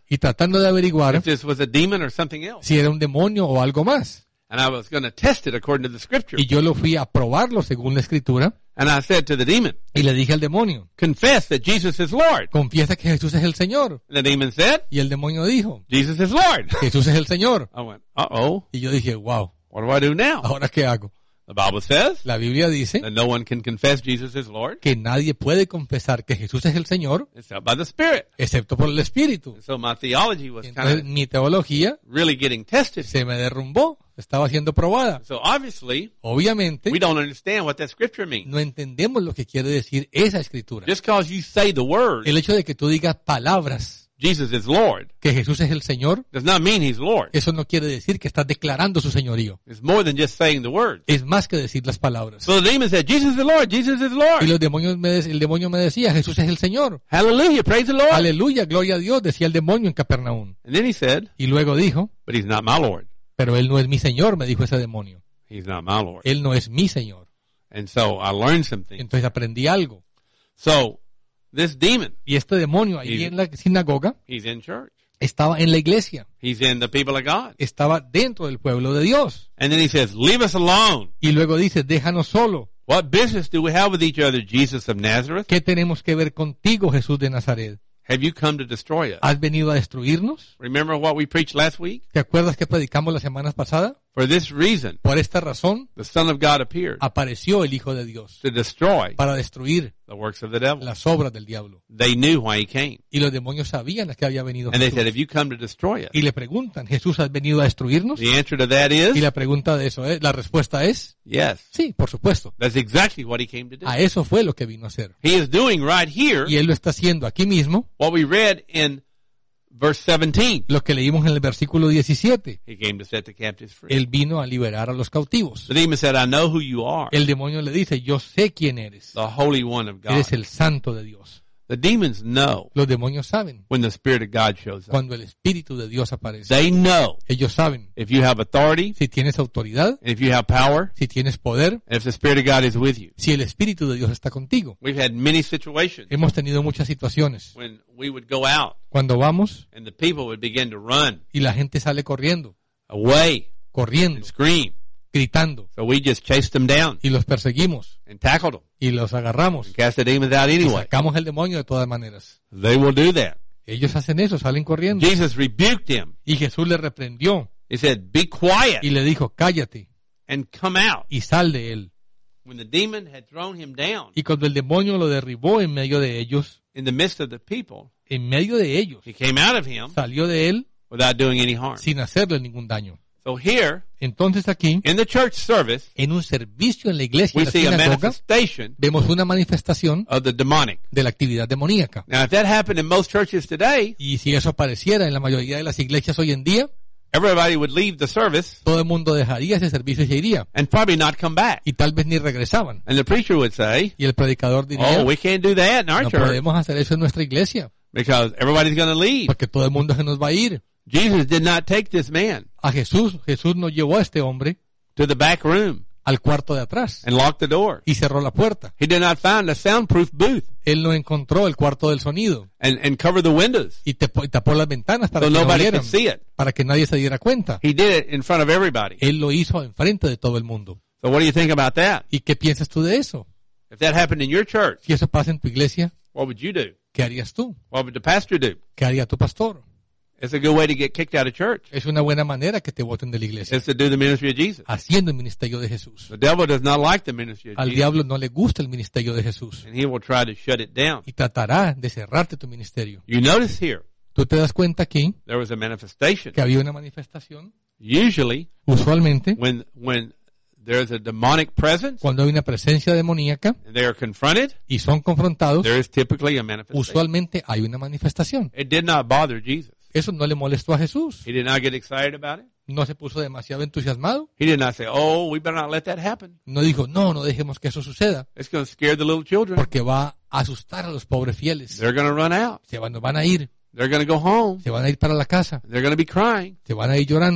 y tratando de averiguar if this was a demon or something else. si era un demonio o algo más. And I was going to test it according to the scripture. Y yo lo fui a probarlo según la escritura And I said to the demon, y le dije al demonio, confess that Jesus is Lord. confiesa que Jesús es el Señor. And the demon said, Y el demonio dijo, Jesus is Lord. Jesús es el Señor. I went, uh-oh, Y yo dije, wow, what do I do now? ¿ahora qué hago? The Bible says La Biblia dice that no one can confess Jesus is Lord que nadie puede confesar que Jesús es el Señor except by the Spirit. excepto por el Espíritu. And so my theology was Entonces kind mi teología of really getting tested. se me derrumbó, estaba siendo probada. So obviously, Obviamente we don't understand what that scripture means. no entendemos lo que quiere decir esa escritura. Just because you say the word, El hecho de que tú digas palabras Jesus is Lord, que Jesús es el Señor, does not mean He's Lord. eso no quiere decir que estás declarando su señorío. It's more than just saying the word. Es más que decir las palabras. So the demon said, Jesus is Lord, Jesus is Y Lord. los demonios el demonio me decía, Jesús es el Señor. Hallelujah, praise the Lord. Aleluya, gloria a Dios, decía el demonio en Capernaum. And then he said, Y luego dijo, but He's not my Lord. pero él no es mi Señor, me dijo ese demonio. He's not my Lord. Él no es mi Señor. And so I learned some things. Entonces aprendí algo. So this demon, Y este demonio ahí en la sinagoga he's in church. estaba en la iglesia, He's in the people of God. estaba dentro del pueblo de Dios. And then he says, leave us alone. Y luego dice, déjanos solo. What business do we have with each other, Jesus of Nazareth? ¿Qué tenemos que ver contigo, Jesús de Nazaret? Have you come to destroy us? ¿Has venido a destruirnos? Remember what we preached last week? ¿Te acuerdas que predicamos la semana pasada? For this reason, Por esta razón the Son of God appeared apareció el Hijo de Dios to destroy para destruir the works of the devil. las obras del diablo. They knew why he came. Y los demonios sabían a qué había venido And they said, Jesús. have you come to destroy us? Y le preguntan, ¿Jesús has venido a destruirnos? The answer to that Y is, la pregunta de eso es, la respuesta es, yes. sí, por supuesto. That's exactly what he came to do. A eso fue lo que vino a hacer. He is doing right here Y él lo está haciendo aquí mismo, what we read in verse 17. lo que leímos en el versículo 17. He came to set the captives free. Él vino a liberar a los cautivos. The demon said, I know who you are, El demonio le dice, yo sé quién eres. the Holy One of God. Eres el santo de Dios. The demons know Los demonios saben when the Spirit of God shows up. cuando el Espíritu de Dios aparece. They know Ellos saben if you have authority, si tienes autoridad, and if you have power, si tienes poder, and if the Spirit of God is with you. si el Espíritu de Dios está contigo. We've had many situations Hemos tenido muchas situaciones when we would go out cuando vamos and the people would begin to run y la gente sale corriendo, away corriendo, and scream. gritando, So we just chased them down y los perseguimos and tackled them y los agarramos and cast the demons out y anyway. sacamos el demonio de todas maneras. They will do that. Ellos hacen eso, salen corriendo. Jesus rebuked him. Y Jesús le reprendió He said, be quiet y le dijo, cállate and come out. y sal de él. When the demon had thrown him down Y cuando el demonio lo derribó en medio de ellos, in the midst of the people, en medio de ellos, he came out of him salió de él without doing any harm. sin hacerle ningún daño. So here, Entonces aquí, in the church service, en un servicio en la iglesia, we en la see a sinagoga, manifestation vemos una manifestación of the demonic. de la actividad demoníaca. Now, if that happened in most churches today, Y si eso apareciera en la mayoría de las iglesias hoy en día, everybody would leave the service todo el mundo dejaría ese servicio y se iría. and probably not come back. Y tal vez ni regresaban. And the preacher would say, Y el predicador diría, oh, we can't do that in our no church podemos hacer eso en nuestra iglesia, because everybody's going to leave. porque todo el mundo se nos va a ir. Jesus did not take this man A Jesús no llevó a este hombre to the back room al cuarto de atrás and locked the door. y cerró la puerta. He did not find a soundproof booth Él no encontró el cuarto del sonido and cover the windows y tapó las ventanas para so que no nobody vieran, could see it. para que nadie se diera cuenta. He did it in front of everybody. Él lo hizo enfrente de todo el mundo. So what do you think about that? ¿Y qué piensas tú de eso? If that happened in your church, Si eso pasa en tu iglesia, what would you do? ¿qué harías tú? What would the pastor do? ¿Qué haría tu pastor? It's a good way to get kicked out of church. Es una buena manera que te voten de la iglesia, It's to do the ministry of Jesus. haciendo el ministerio de Jesús. The devil does not like the ministry of Al Jesus, diablo no le gusta el ministerio de Jesús and he will try to shut it down. y tratará de cerrarte tu ministerio. You notice here, Tú te das cuenta aquí there was a manifestation. que había una manifestación. Usually, Usualmente, when there's a demonic presence cuando hay una presencia demoníaca and they are confronted, y son confrontados, there is typically a manifestation. usualmente hay una manifestación. It did not bother Jesus. Eso no le molestó a Jesús. He did not get excited about it. No se puso demasiado entusiasmado. He did not say, oh, we better not let that happen. No dijo, no dejemos que eso suceda, It's going to scare the little children. porque va a asustar a los pobres fieles. They're going to run out. Se van a ir, They're going to go home. se van a ir para la casa, They're going to be crying. se van a ir llorando.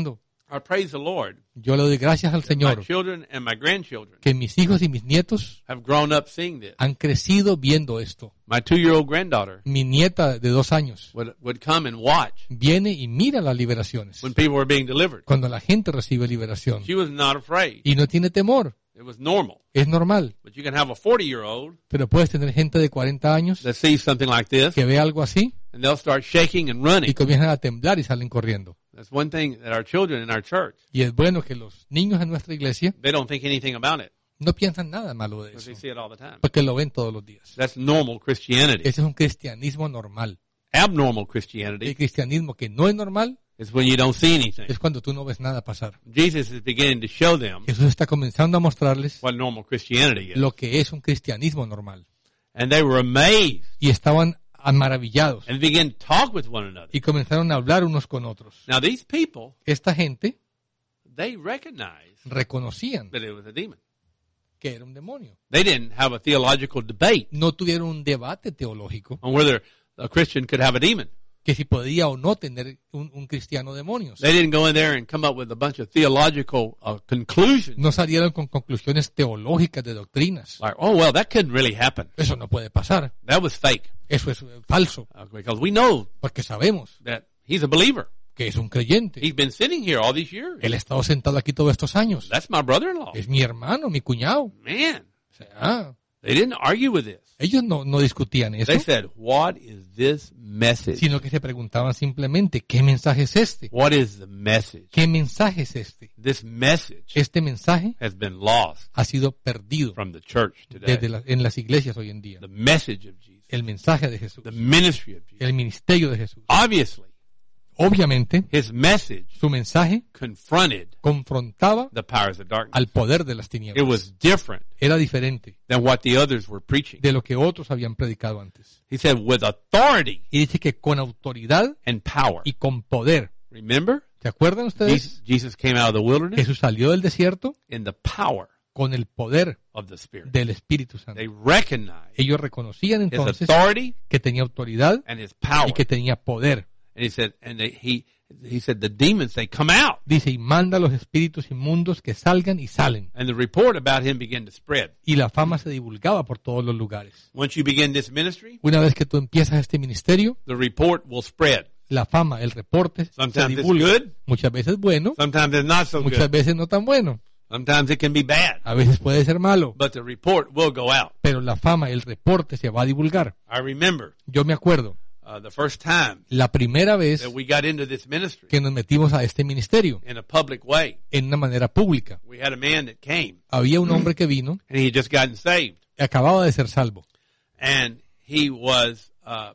I praise the Lord. Yo le doy gracias al My Señor children and my grandchildren que mis hijos y mis nietos have grown up seeing this. han crecido viendo esto. My 2-year-old granddaughter Mi nieta de 2 años would come and watch viene y mira las liberaciones. when people were being delivered. Cuando la gente recibe liberación She was not afraid. y no tiene temor, It was normal. es normal. But you can have a 40-year-old Pero puedes tener gente de 40 años that sees something like this, que ve algo así and they'll start shaking and y running. comienzan a temblar y salen corriendo. That's one thing that our children in our church, Y es bueno que los niños en nuestra iglesia they don't think anything about it no piensan nada malo de because eso, they see it all the time. porque lo ven todos los días. That's normal Christianity. Ese es un cristianismo normal. Abnormal El Christianity cristianismo que no es normal is when you don't see anything. es cuando tú no ves nada pasar. Jesus is beginning to show them Jesús está comenzando a mostrarles what normal Christianity is. lo que es un cristianismo normal. And they were amazed Y estaban maravillados and began to talk with one another. y comenzaron a hablar unos con otros. Now these people, Esta gente they recognized reconocían that it was a demon. que era un demonio. They didn't have a theological debate No tuvieron un debate teológico on whether a Christian could have a demon. que si podía o no tener un cristiano demonios. They didn't go in there and come up with a bunch of theological conclusions. No salieron con conclusiones teológicas de doctrinas. Like, oh, well, that couldn't really happen. Eso no puede pasar. That was fake. Eso es falso. Because we know Porque sabemos that he's a believer. que es un creyente. He's been sitting here all these years. Él ha estado sentado aquí todos estos años. That's my brother-in-law. Es mi hermano, mi cuñado. Man, O sea, they didn't argue with this. ellos no discutían eso, They said, what is this message? sino que se preguntaban simplemente, ¿qué mensaje es este? What is the message? ¿Qué mensaje es este? This message Este mensaje has been lost ha sido perdido from the church today. en las iglesias hoy en día. The message of Jesus. El mensaje de Jesús, The ministry of Jesus. el ministerio de Jesús. Obviously, Obviamente, his message su mensaje confronted confrontaba the powers of darkness. al poder de las It tinieblas. was different Era diferente than what the others were preaching. de lo que otros habían predicado antes. He said, with authority Y dice que con autoridad and power. y con poder. Remember? ¿Se acuerdan ustedes? Jesus came out of the wilderness Jesús salió del desierto in the power con el poder of the Spirit. del Espíritu Santo. They recognized Ellos reconocían his entonces authority que tenía autoridad and his power. y que tenía poder. And he said, he said, the demons, they come out. Dice, y manda a los espíritus inmundos que salgan y salen. And the report about him began to spread. Y la fama se divulgaba por todos los lugares. Once you begin this ministry, Una vez que tú empiezas este ministerio, the report will spread. la fama, el reporte se Sometimes it's divulga. good. Muchas veces bueno, Sometimes it's not so muchas good. veces no tan bueno. Sometimes it can be bad. A veces puede ser malo, But the report will go out. pero la fama, el reporte se va a divulgar. I remember Yo me acuerdo, the first time la primera vez that we got into this ministry que nos metimos a este ministerio, in a public way. en una manera pública. We had a man that came Había un hombre que vino, and he had just gotten saved. acababa de ser salvo, And he was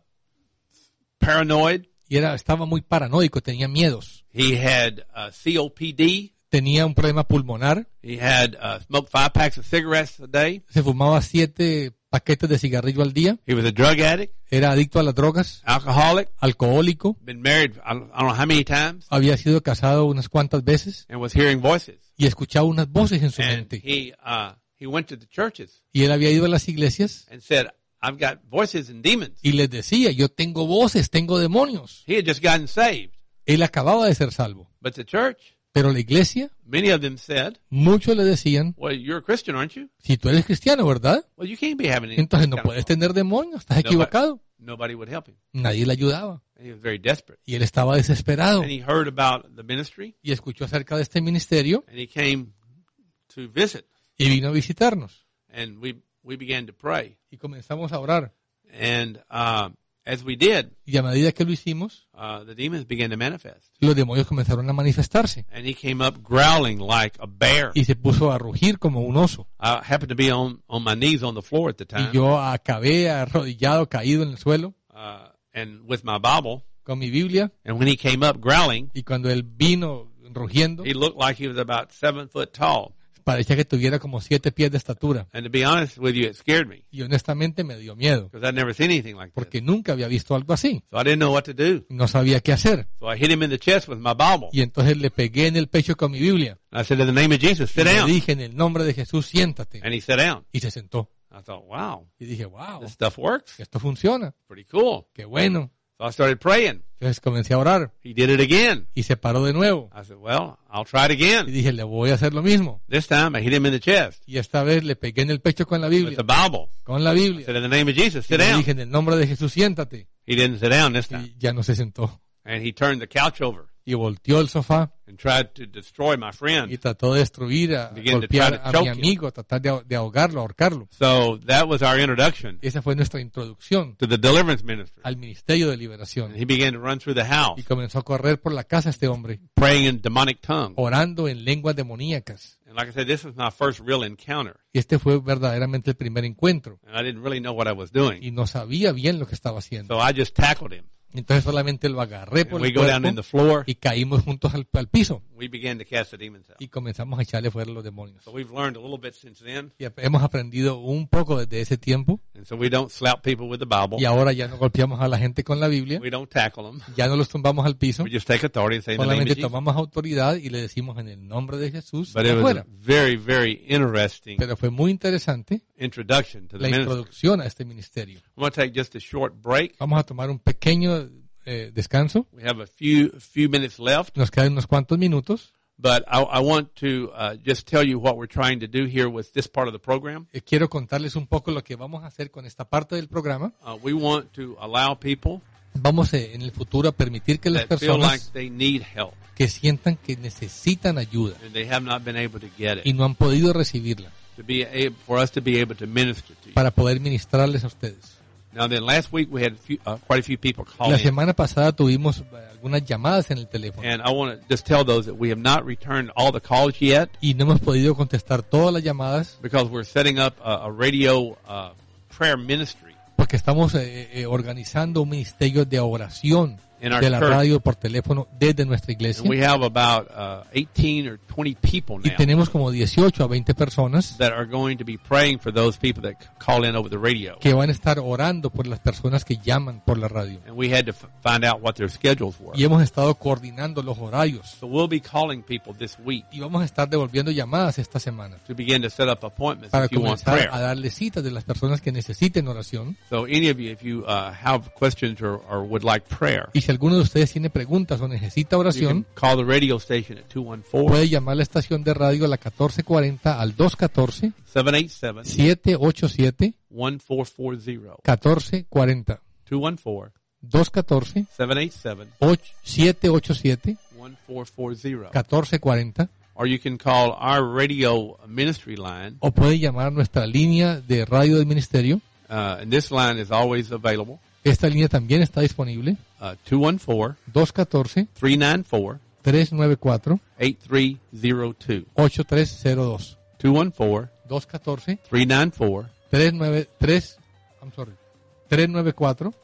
paranoid. y estaba muy paranoico, tenía miedos. He had COPD. Tenía un problema pulmonar, He had smoked 5 packs of cigarettes a day. se fumaba 7 paquetes de cigarrillo al día, He was a drug addict, era adicto a las drogas, alcoholic, alcohólico, been married I don't know how many times, había sido casado unas cuantas veces and was hearing voices. y escuchaba unas voces en su And mente. he went to the churches Y él había ido a las iglesias and said, I've got voices and demons. y les decía, yo tengo voces, tengo demonios. He had just gotten saved. Él acababa de ser salvo. But the church, Pero la iglesia, many of them said, muchos le decían, well, you're a Christian, aren't you? si tú eres cristiano, ¿verdad? Well, you can't be having any Entonces no kind of puedes problem." tener demonios, estás equivocado. Nobody would help him. Nadie le ayudaba. And he was very desperate. Y él estaba desesperado. And he heard about the ministry, Y escuchó acerca de este ministerio and he came to visit. y vino a visitarnos. And we began to pray. Y comenzamos a orar. And as we did, Y a medida que lo hicimos, the demons began to manifest. los demonios comenzaron a manifestarse. And he came up growling like a bear. Y se puso a rugir como un oso. I happened to be on my knees on the floor at the time, Y yo acabé arrodillado, caído en el suelo, and with my Bible. con mi Biblia. And when he came up growling, Y cuando él vino rugiendo, he looked like he was about 7 foot tall. parecía que tuviera como 7 pies de estatura. And to be honest with you, it scared me Y honestamente me dio miedo, because I'd never seen anything like this. porque nunca había visto algo así. So I didn't know what to do. No sabía qué hacer. So I hit him in the chest with my Bible. Y entonces le pegué en el pecho con mi Biblia. I said, in the name of Jesus, Y sit le down. dije, en el nombre de Jesús, siéntate. And he sat down. Y se sentó. I thought, wow, Y dije, wow, this stuff works. esto funciona. Pretty cool. Qué bueno. So I started praying. Entonces comencé a orar He did it again. y se paró de nuevo. I said, well, I'll try it Y again. dije, le voy a hacer lo mismo. This time I hit him in the chest Y esta vez le pegué en el pecho con la with Biblia. the Bible. Con la I Biblia. said, in the name of Jesus, Y sit le down. dije, en el nombre de Jesús, siéntate. He didn't sit down this time. Y ya no se sentó. And he turned the couch over Y volteó el sofá and tried to destroy my y friend. trató de destruir, Began to golpear try to a choke mi him. amigo, tratar de ahogarlo, ahorcarlo. So that was our introduction Esa fue nuestra introducción to the deliverance ministry. al ministerio de And liberación. he began to run through the house, Y comenzó a correr por la casa este hombre, praying in demonic tongues. orando en lenguas demoníacas. And like I said, this was my first real encounter. Y este fue verdaderamente el primer encuentro. And I didn't really know what I was doing. Y no sabía bien lo que estaba haciendo. So I just tackled him. Entonces solamente lo agarré And por we el go down in the cuerpo floor. y caímos juntos al piso. We began to cast the demons out. Y comenzamos a echarle fuera los demonios. So we've learned a little bit since then. Y hemos aprendido un poco desde ese tiempo. And so we don't slap people with the Bible. Y ahora ya no golpeamos a la gente con la Biblia. We don't tackle them. Ya no los tumbamos al piso. We just take authority and say in the name of Solamente Jesus. tomamos autoridad y le decimos en el nombre de Jesús But it was afuera. a very, very interesting Pero fue muy interesante introduction to the la ministry. introducción a este ministerio. I'm going to take just a short break. Vamos a tomar un pequeño descanso. We have a few minutes left, Nos quedan unos cuantos minutos. but I want to just tell you what we're trying to do here with this part of the program. Quiero contarles un poco lo que vamos a hacer con esta parte del programa. We want to allow people Vamos en el futuro a permitir que las that feel like personas they need help que sientan que necesitan ayuda and they have not been able to get y it, no han podido recibirla for us to be able to minister to you. para poder ministrarles a ustedes. Now then, last week we had quite a few people call La in, semana pasada tuvimos algunas llamadas en el teléfono and I want to just tell those that we have not returned all the calls yet y no hemos podido contestar todas las llamadas because we're setting up a radio prayer ministry porque estamos organizando un ministerio de oración in our de la church. radio por teléfono desde nuestra iglesia. And we have about 18 or 20 people Y now tenemos como 18 a 20 personas that are going to be praying for those people that call in over the radio. que van a estar orando por las personas que llaman por la radio. And we had to find out what their schedules were. Y hemos estado coordinando los horarios. So we'll be calling people this week Y vamos a estar devolviendo llamadas esta semana to begin to set up appointments para if you want comenzar a prayer. darle citas de las personas que necesiten oración. So any of you, if you have questions or would like prayer, Y si alguno de ustedes tiene preguntas o necesita you oración, can call the radio station at 214 puede llamar a la estación de radio a la 1440 al 214 787 787 1440. 1440 214 214 787 787 1440. 1440 Or you can call our radio ministry line, o puede llamar a nuestra línea de radio del ministerio. and this line is always available, Esta línea también está disponible. 214 214 394 394 8302. 8302 214 214 394 394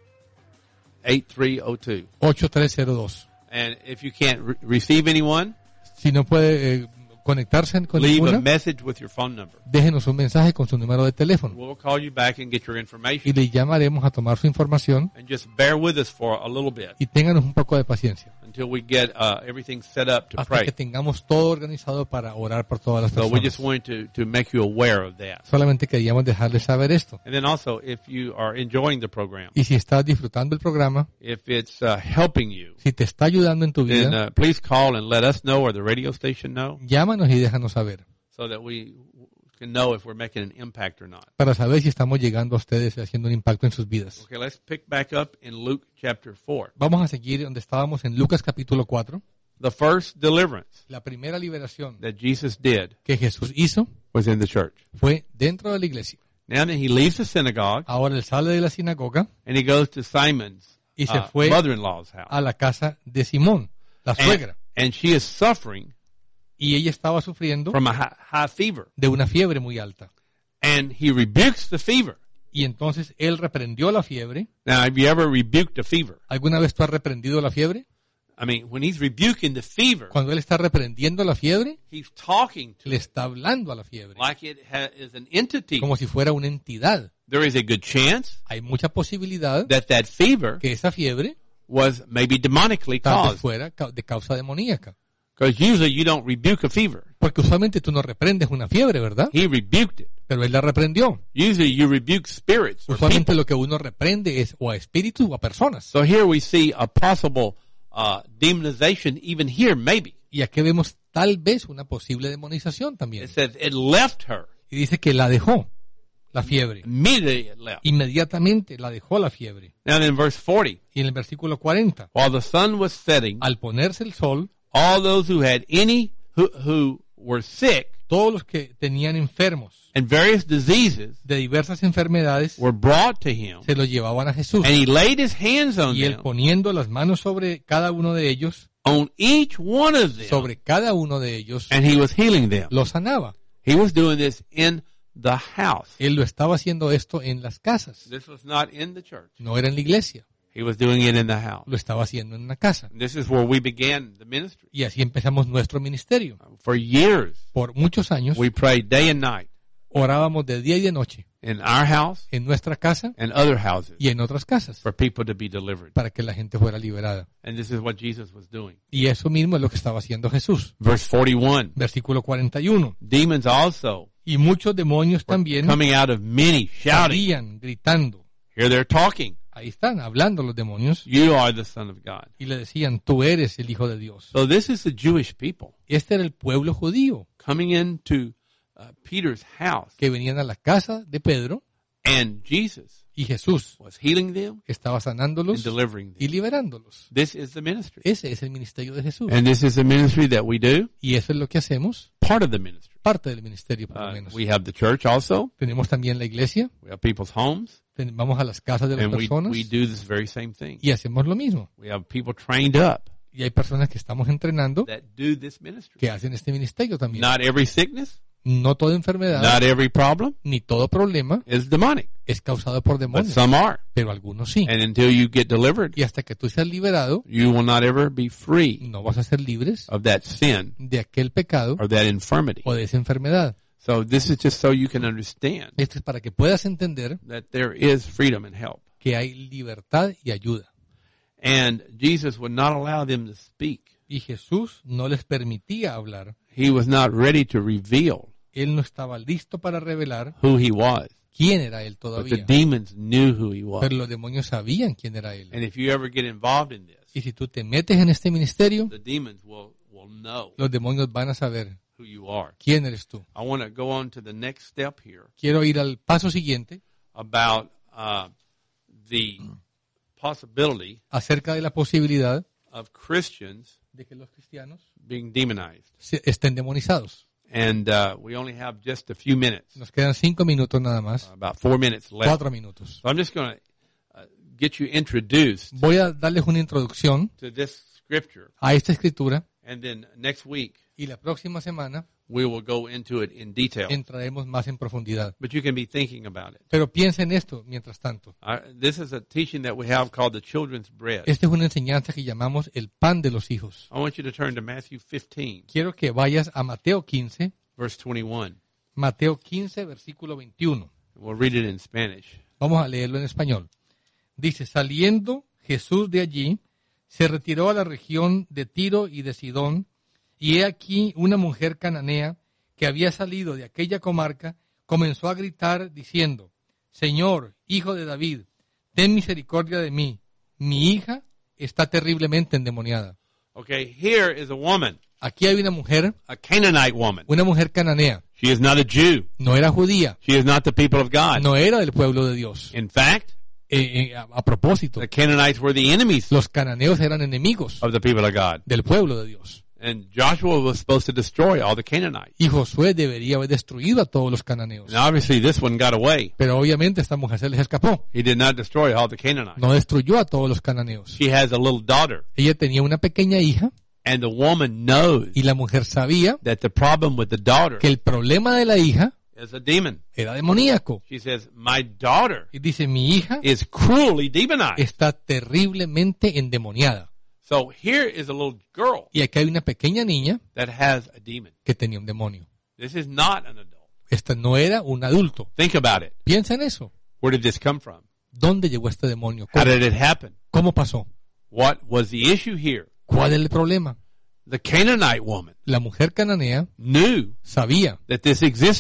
8302. 8302. And if you can't receive anyone, Si no puede conectarse con leave a ninguna, message with your phone number. déjenos un mensaje con su número de teléfono We'll call you back and get your y information. le llamaremos a tomar su información And just bear with us for a little bit y ténganos un poco de paciencia until we get everything set up to hasta pray. que tengamos todo organizado para orar por todas las So we just personas. wanted to make you aware of that. Solamente queríamos dejarles saber esto. And then also, if you are enjoying the program, Y si estás disfrutando el programa, if it's helping you, si te está ayudando en tu then vida, please call and let us know or the radio station know llámanos y déjanos saber so that we can know if we're making an impact or not. para saber si estamos llegando a ustedes y haciendo un impacto en sus vidas. Okay, let's pick back up in Luke chapter 4. Vamos a seguir donde estábamos en Lucas capítulo 4. The first deliverance La primera liberación that Jesus did que Jesús hizo was in the church. fue dentro de la iglesia. Now then, he leaves the synagogue Ahora él sale de la sinagoga and he goes to Simon's y se fue mother-in-law's house. a la casa de Simón, la suegra. And she is suffering Y ella estaba sufriendo from a high fever. de una fiebre muy alta. And he rebukes the fever. Y entonces él reprendió la fiebre. Now, have you ever rebuked a fever? ¿Alguna vez tú has reprendido la fiebre? I mean, when he's rebuking the fever, Cuando él está reprendiendo la fiebre, he's talking to le está hablando a la fiebre like it is an entity. como si fuera una entidad. There is a good chance Hay mucha posibilidad that fever que esa fiebre was maybe demonically tal vez caused. fuera de causa demoníaca. Because usually you don't rebuke a fever. Porque usualmente tú no reprendes una fiebre, ¿verdad? He rebuked it. pero él la reprendió. Usually you rebuke spirits or Usualmente people. lo que uno reprende es o a espíritus o a personas. So here we see a possible demonization even here, maybe. Y aquí vemos tal vez una posible demonización también. It says it left her. Y dice que la dejó, la fiebre. Immediately it left. Inmediatamente la dejó la fiebre. Now in verse 40, Y en el versículo 40, while the sun was setting, al ponerse el sol, all those who had any who were sick todos los que tenían enfermos and various diseases de diversas enfermedades were brought to him, se los llevaban a Jesús. and he laid his hands on Y él them, poniendo las manos sobre cada uno de ellos, on each one of them, sobre cada uno de ellos, and he was healing them. los sanaba. He was doing this in the house. Él lo estaba haciendo esto en las casas, This was not in the church. no era en la iglesia, He was doing it in the house. lo estaba haciendo en una casa. This is where we began the ministry. Y así empezamos nuestro ministerio. For years, Por muchos años we prayed day and night orábamos de día y de noche in our house en nuestra casa and other houses y en otras casas for people to be delivered. para que la gente fuera liberada. And this is what Jesus was doing. Y eso mismo es lo que estaba haciendo Jesús. Verse 41. Versículo 41. Demons also Y muchos demonios también coming out of many, shouting. salían gritando. Here they're talking. Ahí están, hablando los demonios. You are the Son of God. Y le decían, tú eres el Hijo de Dios. So this is the Jewish people Este era el pueblo judío coming into Peter's house. que venían a la casa de Pedro And Jesus y Jesús was healing them estaba and sanándolos delivering y them. liberándolos. This is the ministry. Ese es el ministerio de Jesús. And this is the ministry that we do. Y eso es lo que hacemos, Part of the ministry. parte del ministerio por lo menos. We have the church also. Tenemos también la iglesia, We have people's homes. vamos a las casas de las And personas we do this very same thing. y hacemos lo mismo. We have people trained up Y hay personas que estamos entrenando that do this ministry. que hacen este ministerio también. Not every sickness, No toda enfermedad not every problem ni todo problema is demonic, es causado por but demonios, some are. pero algunos sí. And until you get delivered, Y hasta que tú seas liberado, you will not ever be free no vas a ser libres of that sin de aquel pecado or that infirmity. o de esa enfermedad. So this is just so you can understand Esto es para que puedas entender that there is freedom and help. que hay libertad y ayuda. And Jesus would not allow them to speak. Y Jesús no les permitía hablar. He was not ready to reveal Él no estaba listo para revelar who he was. quién era Él But the todavía. demons knew who he was. Pero los demonios sabían quién era Él. And if you ever get involved in this, Y si tú te metes en este ministerio, the demons will know los demonios van a saber who you are. quién eres tú. I want to go on to the next step here Quiero ir al paso siguiente about the possibility acerca de la posibilidad of Christians de que los cristianos being demonized. estén demonizados. And we only have just a few minutes, Nos quedan 5 minutos nada más, about 4 minutes left. 4 minutos. So I'm just going to get you introduced Voy a darles una introducción to this scripture, a esta escritura and then next week y la próxima semana we will go into it in detail. entraremos más en profundidad. But you can be thinking about it. Pero piensa en esto mientras tanto. This is a teaching that we have called the children's bread. Esta es una enseñanza que llamamos el pan de los hijos. I want you to turn to Matthew 15, Quiero que vayas a Mateo 15, verse 21. Mateo 15, versículo 21. We'll read it in Spanish. Vamos a leerlo en español. Dice, saliendo Jesús de allí, se retiró a la región de Tiro y de Sidón, y he aquí una mujer cananea que había salido de aquella comarca, comenzó a gritar diciendo, Señor, hijo de David, ten misericordia de mí, mi hija está terriblemente endemoniada. Okay, here is a woman, Aquí hay una mujer a mujer cananea, She is not a Jew. no era judía, She is not the people of God. no era del pueblo de Dios. In fact, A propósito, the Canaanites were the enemies los cananeos eran enemigos of the people of God. del pueblo de Dios. And Joshua was supposed to destroy all the Canaanites. Y Josué debería haber destruido a todos los cananeos. And obviously this one got away. Pero obviamente esta mujer se les escapó. He did not destroy all the Canaanites. No destruyó a todos los cananeos. She has a little daughter. Ella tenía una pequeña hija And the woman knows y la mujer sabía that the problem with the daughter que el problema de la hija is a demon. era demoníaco. She says, my daughter Y dice, mi hija is cruelly demonized. está terriblemente endemoniada. So here is a little girl Y aquí hay una pequeña niña that has a demon. que tenía un demonio. This is not an adult. Esta no era un adulto. Think about it. Piensa en eso. Where did this come from? ¿Dónde llegó este demonio? How ¿Cómo, did it happen? cómo pasó? What was the issue here? ¿Cuál es el problema? The Canaanite woman La mujer cananea knew sabía that this existed.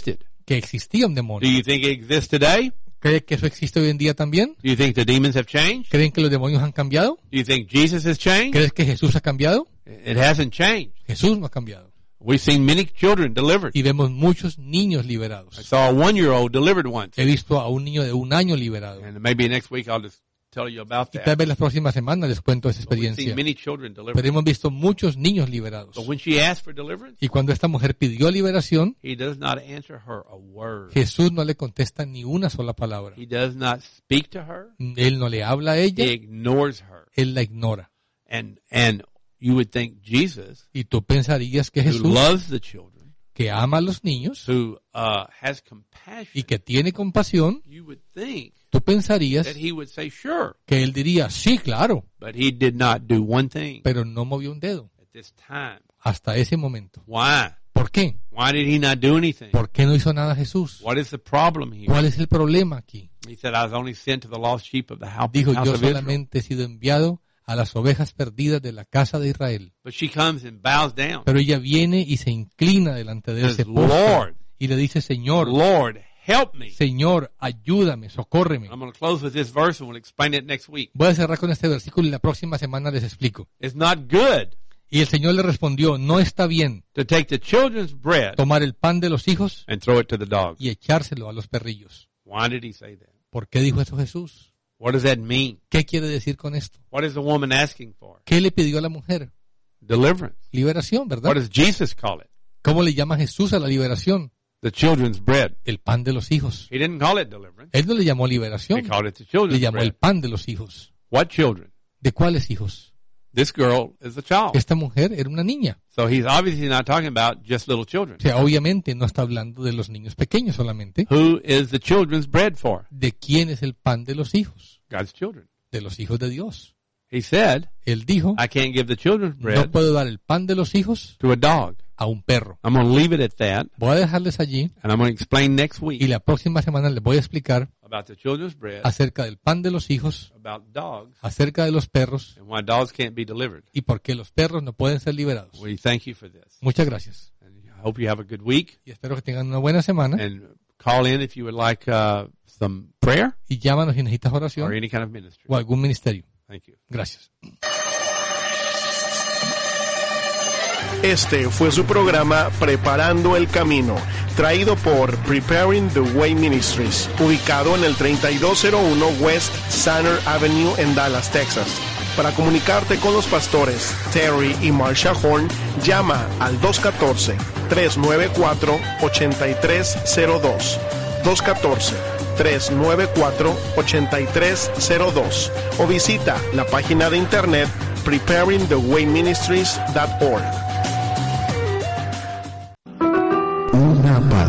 que existía un Do demonio. you think it exists today? ¿Cree que eso existe hoy en día también? Do you think the demons have changed? ¿Creen que los demonios han cambiado? Do you think Jesus has changed? ¿Crees que Jesús ha cambiado? It hasn't changed. Jesús no ha cambiado. We've seen many children delivered. Y vemos muchos niños I liberados. saw a 1-year-old delivered once. He visto a un niño de 1 año liberado. And maybe next week I'll just tell you about Y tal that. vez las próximas semanas les cuento esa But we've experiencia. seen many children delivered. Pero hemos visto muchos niños liberados. But when she asked for deliverance, Y cuando esta mujer pidió liberación, he does not answer her a word. Jesús no le contesta ni una sola palabra. He does not speak to her. Él no le habla a He ella, ignores her. él la ignora. And you would think Jesus, Y tú pensarías que who Jesús, loves the children, que ama a los niños who has y compassion, que tiene compasión, you would think tú pensarías that he would say, sure. que él diría, sí, claro, But he did not do one thing pero no movió un dedo at this time. hasta ese momento. Why? ¿Por qué? Why did he not do anything? ¿Por qué no hizo nada Jesús? What is the problem here? ¿Cuál es el problema aquí? He said, I was only sent to the lost sheep of the house Dijo, yo of Israel. solamente he sido enviado a las ovejas perdidas de la casa de Israel. But she comes and bows down. Pero ella viene y se inclina delante de él, se Says, postra Lord, y le dice, Señor, Lord, help me. Señor, ayúdame, socórreme. I'm going to close with this verse and we'll explain it next week. Voy a cerrar con este versículo y la próxima semana les explico. It's not good Y el Señor le respondió, no está bien to take the children's bread tomar el pan de los hijos and throw it to the dogs. y echárselo a los perrillos. Why did he say that? ¿Por qué dijo eso Jesús? What does that mean? ¿Qué quiere decir con esto? What is the woman asking for? ¿Qué le pidió a la mujer? Deliverance. Liberación, ¿verdad? What does Jesus call it? ¿Cómo le llama Jesús a la liberación? The children's bread. El pan de los hijos. He didn't call it deliverance. Él no le llamó He liberación, called it the le children's llamó bread. el pan de los hijos. What children? ¿De cuáles hijos? This girl is a child. Esta mujer era una niña. So he's obviously not talking about just little children. O sea, obviamente no está hablando de los niños pequeños solamente. Who is the children's bread for? ¿De quién es el pan de los hijos? God's children. De los hijos de Dios. He said, Él dijo, I can't give the children's no bread puedo dar el pan de los hijos to a dog. a un perro. I'm going to leave it at that, Voy a dejarles allí and I'm going to explain next y week la próxima semana les voy a explicar about the children's bread, acerca del pan de los hijos, about dogs, acerca de los perros and why dogs can't be delivered. y por qué los perros no pueden ser liberados. We thank you for this. Muchas gracias. And I hope you have a good week. Y espero que tengan una buena semana And call in if you would like some prayer y llámanos si necesitas or oración any kind of ministry. o algún ministerio. Thank you. Gracias. Este fue su programa Preparando el Camino, traído por Preparing the Way Ministries, ubicado en el 3201 West Center Avenue en Dallas, Texas. Para comunicarte con los pastores Terry y Marsha Horn, llama al 214-394-8302. 214-394-8302 o visita la página de internet preparingthewayministries.org.